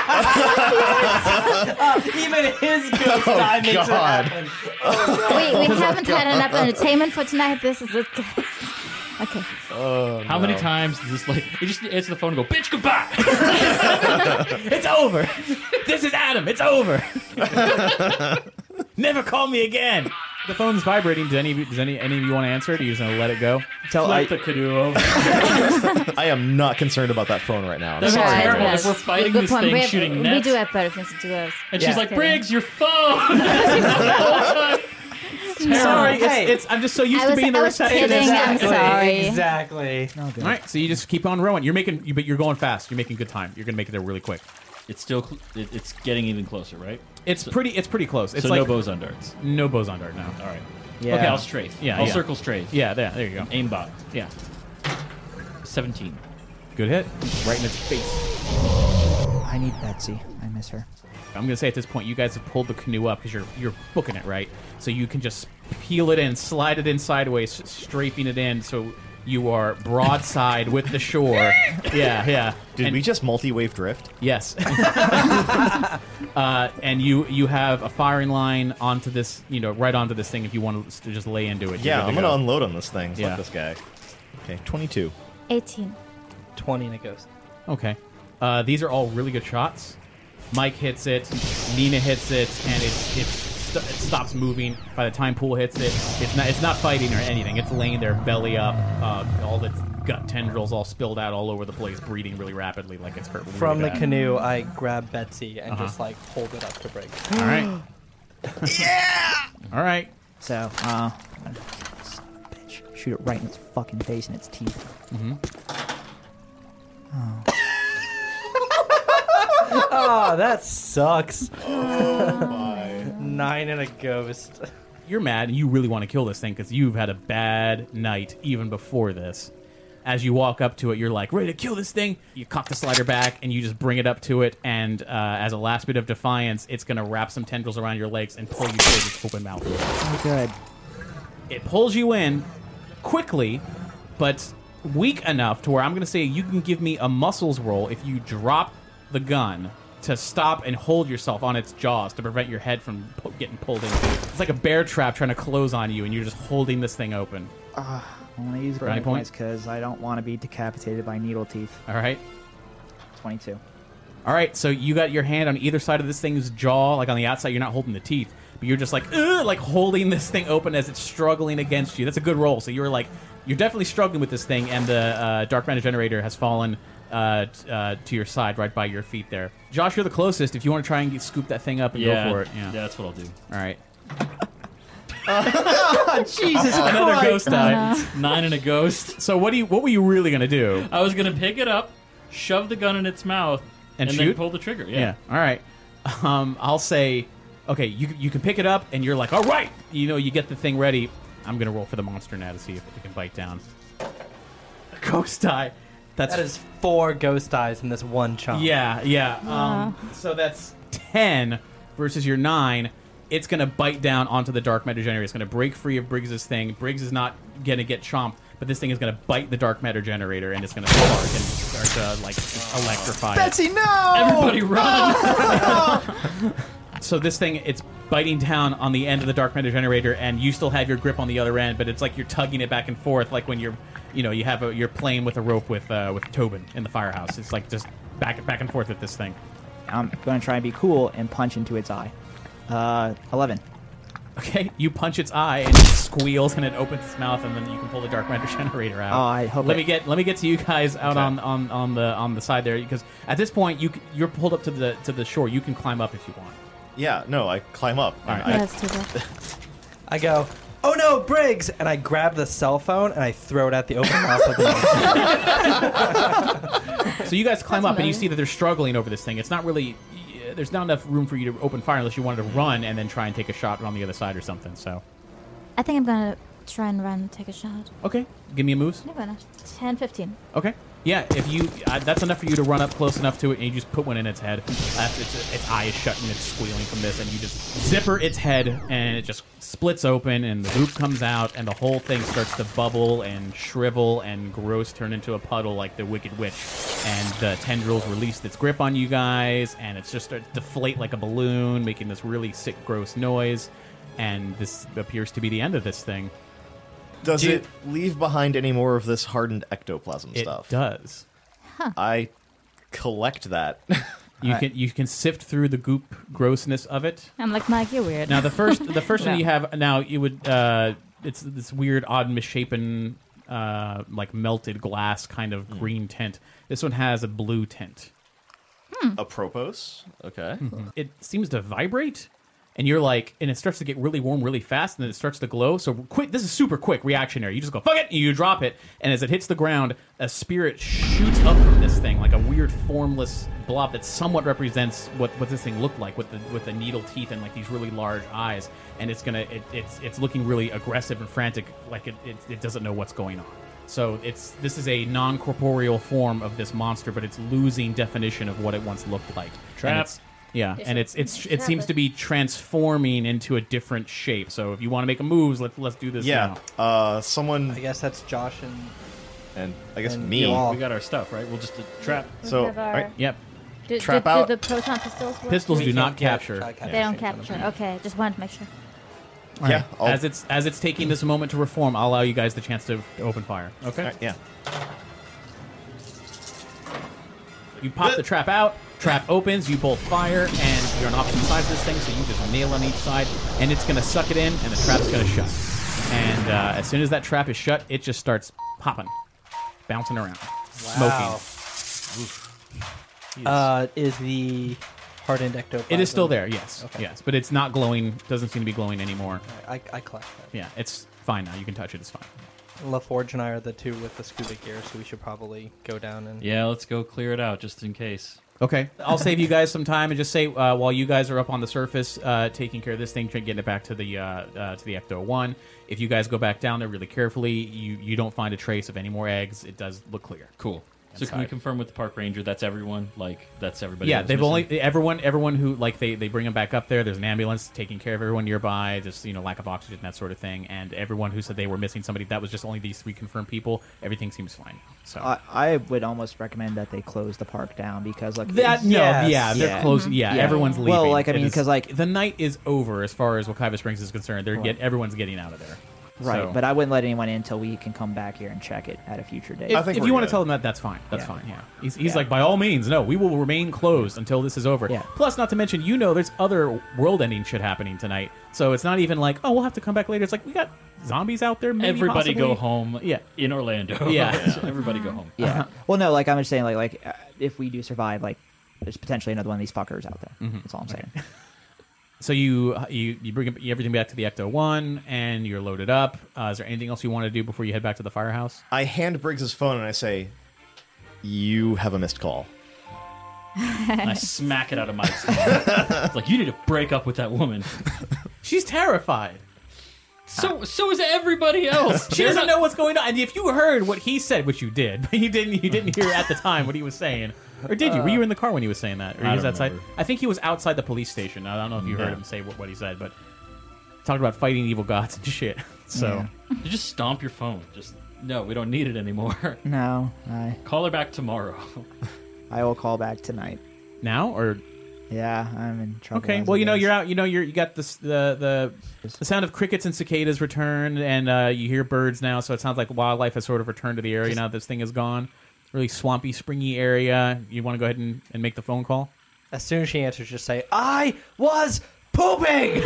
Even his ghost dive makes it happen. We haven't had enough entertainment for tonight. This is it. Okay. How many times does this you just answer the phone and go, bitch, goodbye. It's over. This is Adam. It's over. Never call me again. The phone's vibrating. Does any of you want to answer it? Or are you just gonna let it go? Flip the canoe over. I am not concerned about that phone right now. That's terrible. If we're fighting this thing, shooting nets. We do have better things to do. And she's like, Briggs, your phone. Sorry, I'm just so used to being the receptionist. I'm sorry. Exactly. All right, so you just keep on rowing. But you're going fast. You're making good time. You're gonna make it there really quick. It's still it's getting even closer, right? It's pretty close. It's so like no boson darts. No boson dart. No. All right. Yeah. Okay, I'll strafe. Yeah, I'll circle strafe. Yeah, there you go. Aimbot. Yeah. 17. Good hit. Right in its face. I need Betsy. I miss her. I'm gonna say at this point, you guys have pulled the canoe up because you're booking it right, so you can just peel it in, slide it in sideways, strafing it in, so you are broadside with the shore. Yeah. Did we just multi-wave drift? Yes. And you have a firing line onto this, right onto this thing if you want to just lay into it. Yeah, I'm gonna unload on this thing. Yeah. Fuck this guy. Okay, 22. 18. 20 and a ghost. Okay. These are all really good shots. Mike hits it, Nina hits it, and it stops moving. By the time Pool hits it, it's not fighting or anything. It's laying there, belly up, all its gut tendrils all spilled out all over the place, breathing really rapidly, like it's hurt. Really From the bad. canoe, I grab Betsy and just hold it up to Briggs. All right. Yeah. All right. So, bitch, shoot it right in its fucking face and its teeth. Mm-hmm. Oh. Oh, that sucks. Oh my. 9 and a ghost. You're mad and you really want to kill this thing because you've had a bad night even before this. As you walk up to it, you're like, ready to kill this thing. You cock the slider back and you just bring it up to it. And as a last bit of defiance, it's going to wrap some tendrils around your legs and pull you towards its open mouth. Oh, good. It pulls you in quickly, but weak enough to where I'm going to say you can give me a muscles roll if you drop the gun to stop and hold yourself on its jaws to prevent your head from getting pulled in. It's like a bear trap trying to close on you, and you're just holding this thing open. I want to use burning points because I don't want to be decapitated by needle teeth. All right. 22. All right, so you got your hand on either side of this thing's jaw, like on the outside. You're not holding the teeth, but you're just like holding this thing open as it's struggling against you. That's a good roll. So you're definitely struggling with this thing, and the Dark Matter Generator has fallen to your side, right by your feet there. Josh, you're the closest. If you want to try and scoop that thing up and go for it. Yeah, that's what I'll do. All right. Jesus Another Christ. ghost die. 9 and a ghost. So what were you really going to do? I was going to pick it up, shove the gun in its mouth, and then shoot? pull the trigger. Yeah. All right. I'll say, okay, you can pick it up, and you're like, all right. You get the thing ready. I'm going to roll for the monster now to see if it can bite down. A ghost die. That is 4 ghost eyes in this one chunk. Yeah. So that's 10 versus your 9. It's going to bite down onto the Dark Matter Generator. It's going to break free of Briggs' thing. Briggs is not going to get chomped, but this thing is going to bite the Dark Matter Generator, and it's going to spark and start to just electrify it. Betsy, no! Everybody run! So this thing, it's biting down on the end of the Dark Matter Generator, and you still have your grip on the other end, but it's like you're tugging it back and forth, like when you're playing with a rope with Tobin in the firehouse. It's like just back and forth with this thing. I'm going to try and be cool and punch into its eye. 11. Okay, you punch its eye and it squeals and it opens its mouth, and then you can pull the Dark Matter Generator out. Oh, I hope. Let me get to you guys out on the side there, because at this point you're pulled up to the shore. You can climb up if you want. Yeah, no, I climb up. All right. Let's do that. I go, oh no, Briggs! And I grab the cell phone and I throw it at the open mouth of the monster. So you guys climb up and you see that they're struggling over this thing. It's not really. There's not enough room for you to open fire unless you wanted to run and then try and take a shot on the other side or something. So, I think I'm gonna try and run, take a shot. okay, give me a moves. No, why not? 10, 15. Okay, Yeah, if you that's enough for you to run up close enough to it, and you just put one in its head. Its eye is shut and it's squealing from this, and you just zipper its head, and it just splits open, and the goop comes out, and the whole thing starts to bubble and shrivel and gross, turn into a puddle like the Wicked Witch, and the tendrils released its grip on you guys, and it's just starts to deflate like a balloon, making this really sick, gross noise, and this appears to be the end of this thing. Does it leave behind any more of this hardened ectoplasm stuff? It does. Huh. I collect that. You can sift through the goop grossness of it. I'm like, Mike, you're weird. Now the first No. one you have now you would it's this weird odd misshapen like melted glass kind of green tint. This one has a blue tint. Apropos. Okay. It seems to vibrate. And you're like, and it starts to get really warm really fast, and then it starts to glow. So quick, this is super quick, reactionary. You just go, fuck it, and you drop it, and as it hits the ground, a spirit shoots up from this thing, like a weird formless blob that somewhat represents what this thing looked like, with the needle teeth and like these really large eyes. And it's looking really aggressive and frantic, like it doesn't know what's going on. So this is a non-corporeal form of this monster, but it's losing definition of what it once looked like. Traps. Yeah, and it seems to be transforming into a different shape. So if you want to make a move, let's do this now. Someone. I guess that's Josh and I guess and me. you all. We got our stuff, right? We'll just trap. So, have our- right? Yep. Do Trap the proton pistols work? Pistols do not Yeah, capture. They don't capture. Okay, just wanted to make sure. Yeah. As it's taking this moment to reform, I'll allow you guys the chance to open fire. Okay. Yeah. You pop the trap out. Trap opens. You both fire, and you're on opposite sides of this thing, so you just nail on each side, and it's going to suck it in, and the trap's going to shut. And as soon as that trap is shut, it just starts popping, bouncing around, Wow. smoking. Is the hardened ectoplasm? It is still there, yes. Okay. Yes, but it's not glowing, doesn't seem to be glowing anymore. I collect that. Yeah, it's fine now. You can touch it, it's fine. LaForge and I are the two with the scuba gear, so we should probably go down and... Yeah, let's go clear it out just in case. Okay, I'll save you guys some time and just say while you guys are up on the surface taking care of this thing, getting it back to the Ecto-1. If you guys go back down there really carefully, you don't find a trace of any more eggs. It does look clear. Cool. So can we confirm with the park ranger that's everyone? Like that's everybody? Yeah, that was they've missing? only everyone who like they bring them back up there. There's an ambulance taking care of everyone nearby. Just lack of oxygen, that sort of thing. And everyone who said they were missing somebody, that was just only these 3 confirmed people. Everything seems fine. So I would almost recommend that they close the park down because they're closing. Yeah, everyone's leaving. Well, like I mean, because like the night is over as far as Wakaiva Springs is concerned. Everyone's getting out of there. Right, So- but I wouldn't let anyone in until we can come back here and check it at a future date. If you want to tell them that, that's fine. That's fine. Yeah, he's like, by all means, no, we will remain closed until this is over. Yeah. Plus, not to mention, there's other world-ending shit happening tonight, so it's not even like, oh, we'll have to come back later. It's like we got zombies out there. Maybe Everybody possibly. go home. Yeah. In Orlando. Yeah. So everybody go home. Yeah. Well, no, like I'm just saying, like if we do survive, like there's potentially another one of these fuckers out there. Mhm. That's all I'm saying. So you bring everything back to the Ecto-1, and you're loaded up. Is there anything else you want to do before you head back to the firehouse? I hand Briggs' phone and I say, "You have a missed call." I smack it out of Mike's hand. It's like, you need to break up with that woman. She's terrified. So is everybody else. She doesn't know what's going on. And if you heard what he said, which you did, but you didn't hear at the time what he was saying. Or did you? Were you in the car when he was saying that? Or he I was don't outside? remember. I think he was outside the police station. I don't know if you heard him say what he said, but talked about fighting evil gods and shit. So You just stomp your phone. No, we don't need it anymore. No, Call her back tomorrow. I will call back tonight. Now or yeah, I'm in trouble. okay. as Well, it is. you're out. You got this the sound of crickets and cicadas returned, and you hear birds now. So it sounds like wildlife has sort of returned to the area now that this thing is gone. Really swampy, springy area. You want to go ahead and make the phone call? As soon as she answers, just say, I was pooping!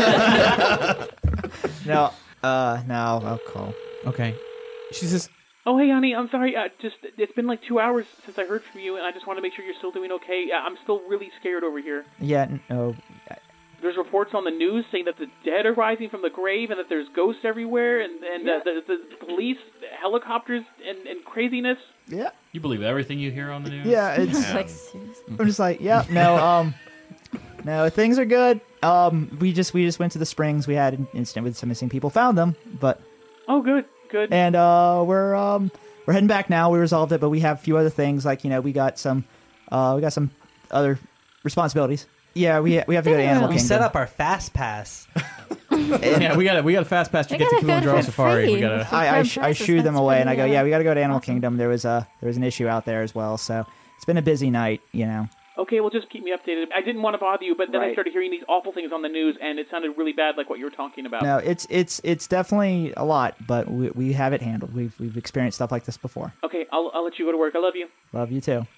No, I'll call. Okay. She says, "Oh, hey, honey, I'm sorry. It's been like 2 hours since I heard from you, and I just want to make sure you're still doing okay. I'm still really scared over here. Yeah, no. There's reports on the news saying that the dead are rising from the grave, and that there's ghosts everywhere, and the police, helicopters, and craziness. Yeah. You believe everything you hear on the news? Yeah, it's Like, seriously. I'm just like, yeah, no, no, things are good. We just went to the springs. We had an incident with some missing people. Found them, but Oh, good. and we're we're heading back now. We resolved it, but we have a few other things. Like, we got some other responsibilities. Yeah, we have to go to Animal Kingdom. We set up our fast pass. Yeah, we got a fast pass to get to Kilimanjaro Safari. We got I shoo them away, and I go, yeah, we got to go to Animal Kingdom. There was an issue out there as well, so it's been a busy night, Okay, well, just keep me updated. I didn't want to bother you, but then I started hearing these awful things on the news, and it sounded really bad, like what you were talking about. No, it's definitely a lot, but we have it handled. We've experienced stuff like this before. Okay, I'll let you go to work. I love you. Love you too.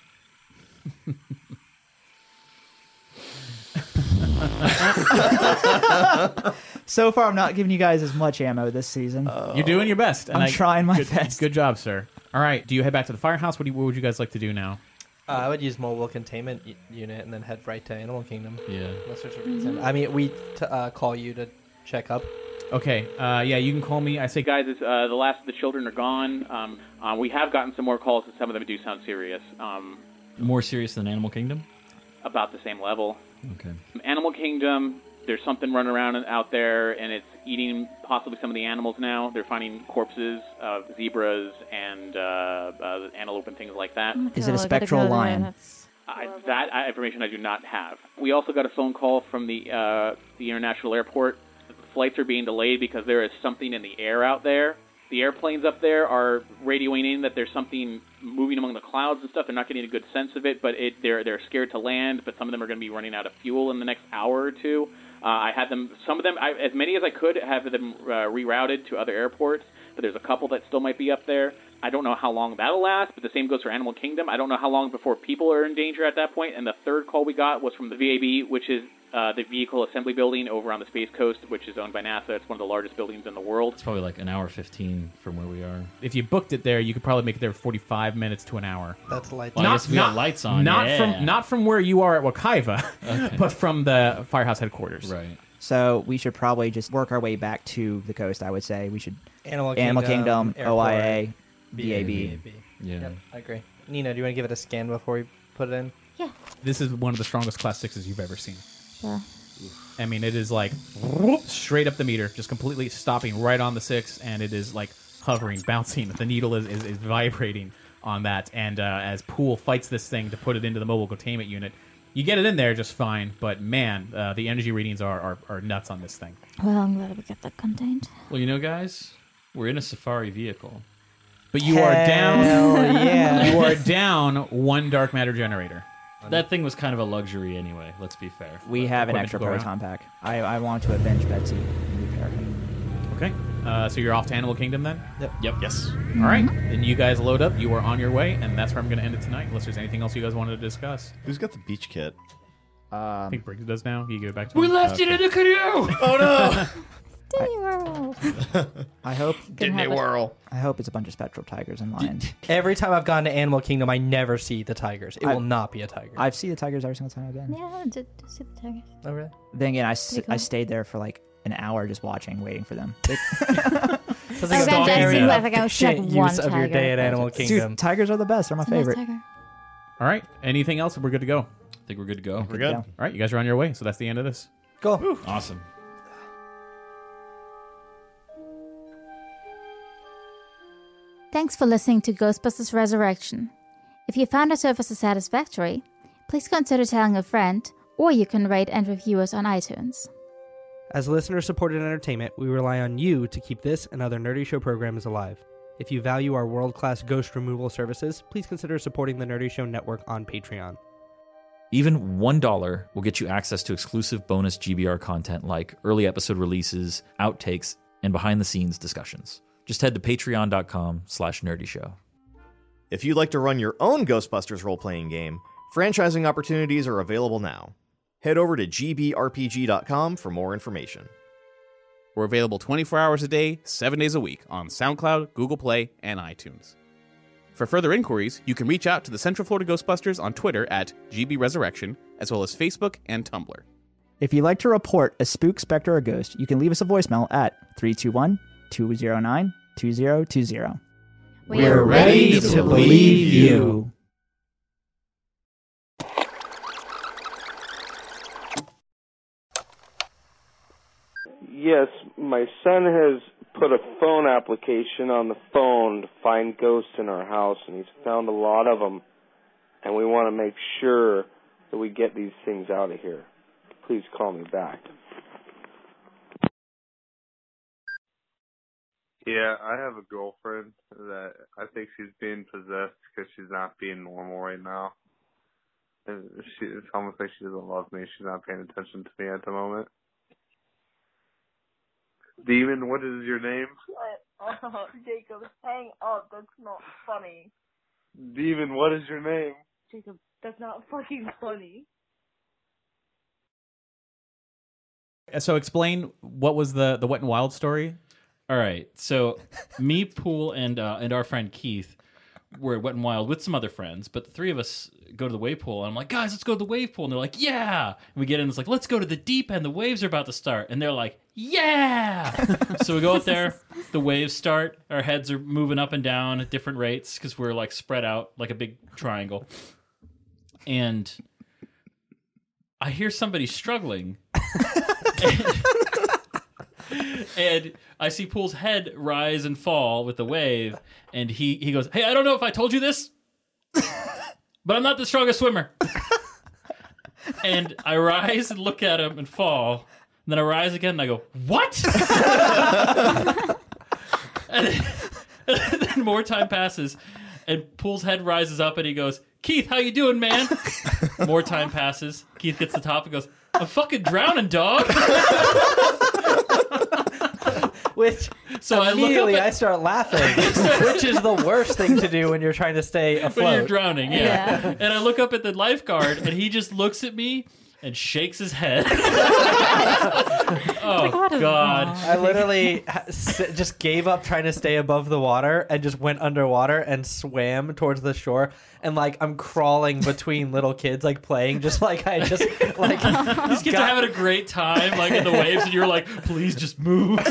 So far, I'm not giving you guys as much ammo this season. You're doing your best. I'm trying my best. Good job, sir. All right, do you head back to the firehouse? What would you guys like to do now? I would use mobile containment unit and then head right to Animal Kingdom. Yeah. Unless there's a reason. I mean, we call you to check up. Okay. Yeah, you can call me. I say, Guys, the last of the children are gone. We have gotten some more calls, and some of them do sound serious. More serious than Animal Kingdom? About the same level. Okay. Animal Kingdom, there's something running around out there, and it's eating possibly some of the animals now. They're finding corpses of zebras and antelope and things like that. Is it a spectral lion? That information I do not have. We also got a phone call from the international airport. Flights are being delayed because there is something in the air out there. The airplanes up there are radioing in that there's something moving among the clouds and stuff. They're not getting a good sense of it, but they're scared to land. But some of them are going to be running out of fuel in the next hour or two. I had them, as many as I could, have them rerouted to other airports. But there's a couple that still might be up there. I don't know how long that'll last, but the same goes for Animal Kingdom. I don't know how long before people are in danger at that point. And the third call we got was from the VAB, which is the Vehicle Assembly Building over on the Space Coast, which is owned by NASA. It's one of the largest buildings in the world. It's probably like an hour 15 from where we are. If you booked it there, you could probably make it there 45 minutes to an hour. That's lights. Well, I guess we got lights on. Not from where you are at Wakaiva, but from the firehouse headquarters. Right. So we should probably just work our way back to the coast, I would say. We should Animal Kingdom, Airport, OIA, VAB. Yeah. Yep, I agree. Nina, do you want to give it a scan before we put it in? Yeah. This is one of the strongest Class 6s you've ever seen. Yeah. I mean, it is like straight up the meter, just completely stopping right on the 6, and it is like hovering, bouncing. The needle is vibrating on that, and as Poole fights this thing to put it into the mobile containment unit, you get it in there just fine, but man, the energy readings are nuts on this thing. Well, I'm glad we got that contained. Well, guys, we're in a safari vehicle. But you are down. Yeah. You are down one dark matter generator. That thing was kind of a luxury anyway, let's be fair. We have an Equipment extra to go proton pack. I want to avenge Betsy and repair him. Okay. So you're off to Animal Kingdom then? Yep. Yes. All right. Then you guys load up. You are on your way, and that's where I'm going to end it tonight, unless there's anything else you guys wanted to discuss. Who's got the beach kit? I think Briggs does now. You give it back to We him. left it in the canoe! Oh no! Disney World. I hope Disney World. I hope it's a bunch of spectral tigers and lions. Every time I've gone to Animal Kingdom, I never see the tigers. It will not be a tiger. I've seen the tigers every single time I've been. Yeah, to see the tigers. Oh, really? Then again, I cool. stayed there for like an hour just watching, waiting for them. Sounds I've a been very dancing with, like, I was efficient like one use of your tiger. day at Animal Kingdom. Dude, tigers are the best. They're my It's a nice favorite. tiger. All right. Anything else? We're good to go. I think we're good to go. We're good. Yeah. All right. You guys are on your way. So that's the end of this. Cool. Awesome. Thanks for listening to Ghostbusters Resurrection. If you found our services satisfactory, please consider telling a friend, or you can rate and review us on iTunes. As listener-supported entertainment, we rely on you to keep this and other Nerdy Show programs alive. If you value our world-class ghost removal services, please consider supporting the Nerdy Show Network on Patreon. Even $1 will get you access to exclusive bonus GBR content like early episode releases, outtakes, and behind-the-scenes discussions. Just head to patreon.com/nerdyshow. If you'd like to run your own Ghostbusters role-playing game, franchising opportunities are available now. Head over to gbrpg.com for more information. We're available 24 hours a day, 7 days a week on SoundCloud, Google Play, and iTunes. For further inquiries, you can reach out to the Central Florida Ghostbusters on Twitter at GBResurrection, as well as Facebook and Tumblr. If you'd like to report a spook, specter, or ghost, you can leave us a voicemail at 321-209-2020. We're ready to believe you. Yes, my son has put a phone application on the phone to find ghosts in our house, and he's found a lot of them, and we want to make sure that we get these things out of here. Please call me back. Yeah, I have a girlfriend that I think she's being possessed because she's not being normal right now. And it's almost like she doesn't love me. She's not paying attention to me at the moment. Demon, what is your name? Oh, Jacob, hang up. That's not funny. Demon, what is your name? Jacob, that's not fucking funny. So explain what was the Wet and Wild story. All right, so me, Pool, and our friend Keith were at Wet and Wild with some other friends, but the three of us go to the wave pool, and I'm like, guys, let's go to the wave pool. And they're like, yeah. And we get in, it's like, let's go to the deep end. The waves are about to start. And they're like, yeah. So we go out there, the waves start, our heads are moving up and down at different rates because we're like spread out like a big triangle. And I hear somebody struggling. And I see Pool's head rise and fall with the wave, and he goes, hey, I don't know if I told you this, but I'm not the strongest swimmer. And I rise and look at him and fall, and then I rise again and I go, what? and then more time passes, and Pool's head rises up and he goes, Keith, how you doing, man? More time passes. Keith gets to the top and goes, I'm fucking drowning, dog. Which, so immediately I start laughing, which is the worst thing to do when you're trying to stay afloat. When you're drowning, yeah. And I look up at the lifeguard, and he just looks at me and shakes his head. Oh, God. I literally just gave up trying to stay above the water and just went underwater and swam towards the shore. And, like, I'm crawling between little kids, like, playing, just like I just, like... These kids are having a great time, like, in the waves, and you're like, please just move.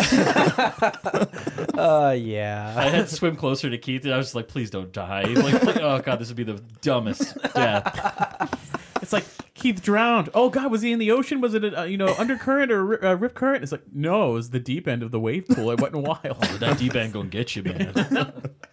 Yeah. I had to swim closer to Keith, and I was just like, please don't die. He's like, oh, God, this would be the dumbest death. It's like, Keith drowned. Oh, God, was he in the ocean? Was it, undercurrent or rip current? It's like, no, it was the deep end of the wave pool. It wasn't wild. Oh, that deep end gonna get you, man.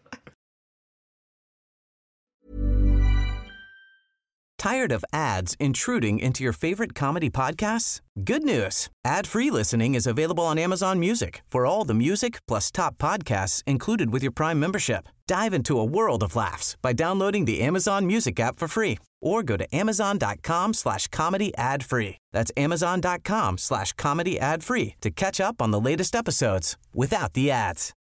Tired of ads intruding into your favorite comedy podcasts? Good news. Ad-free listening is available on Amazon Music for all the music plus top podcasts included with your Prime membership. Dive into a world of laughs by downloading the Amazon Music app for free or go to amazon.com/comedy ad-free. That's amazon.com/comedy ad-free to catch up on the latest episodes without the ads.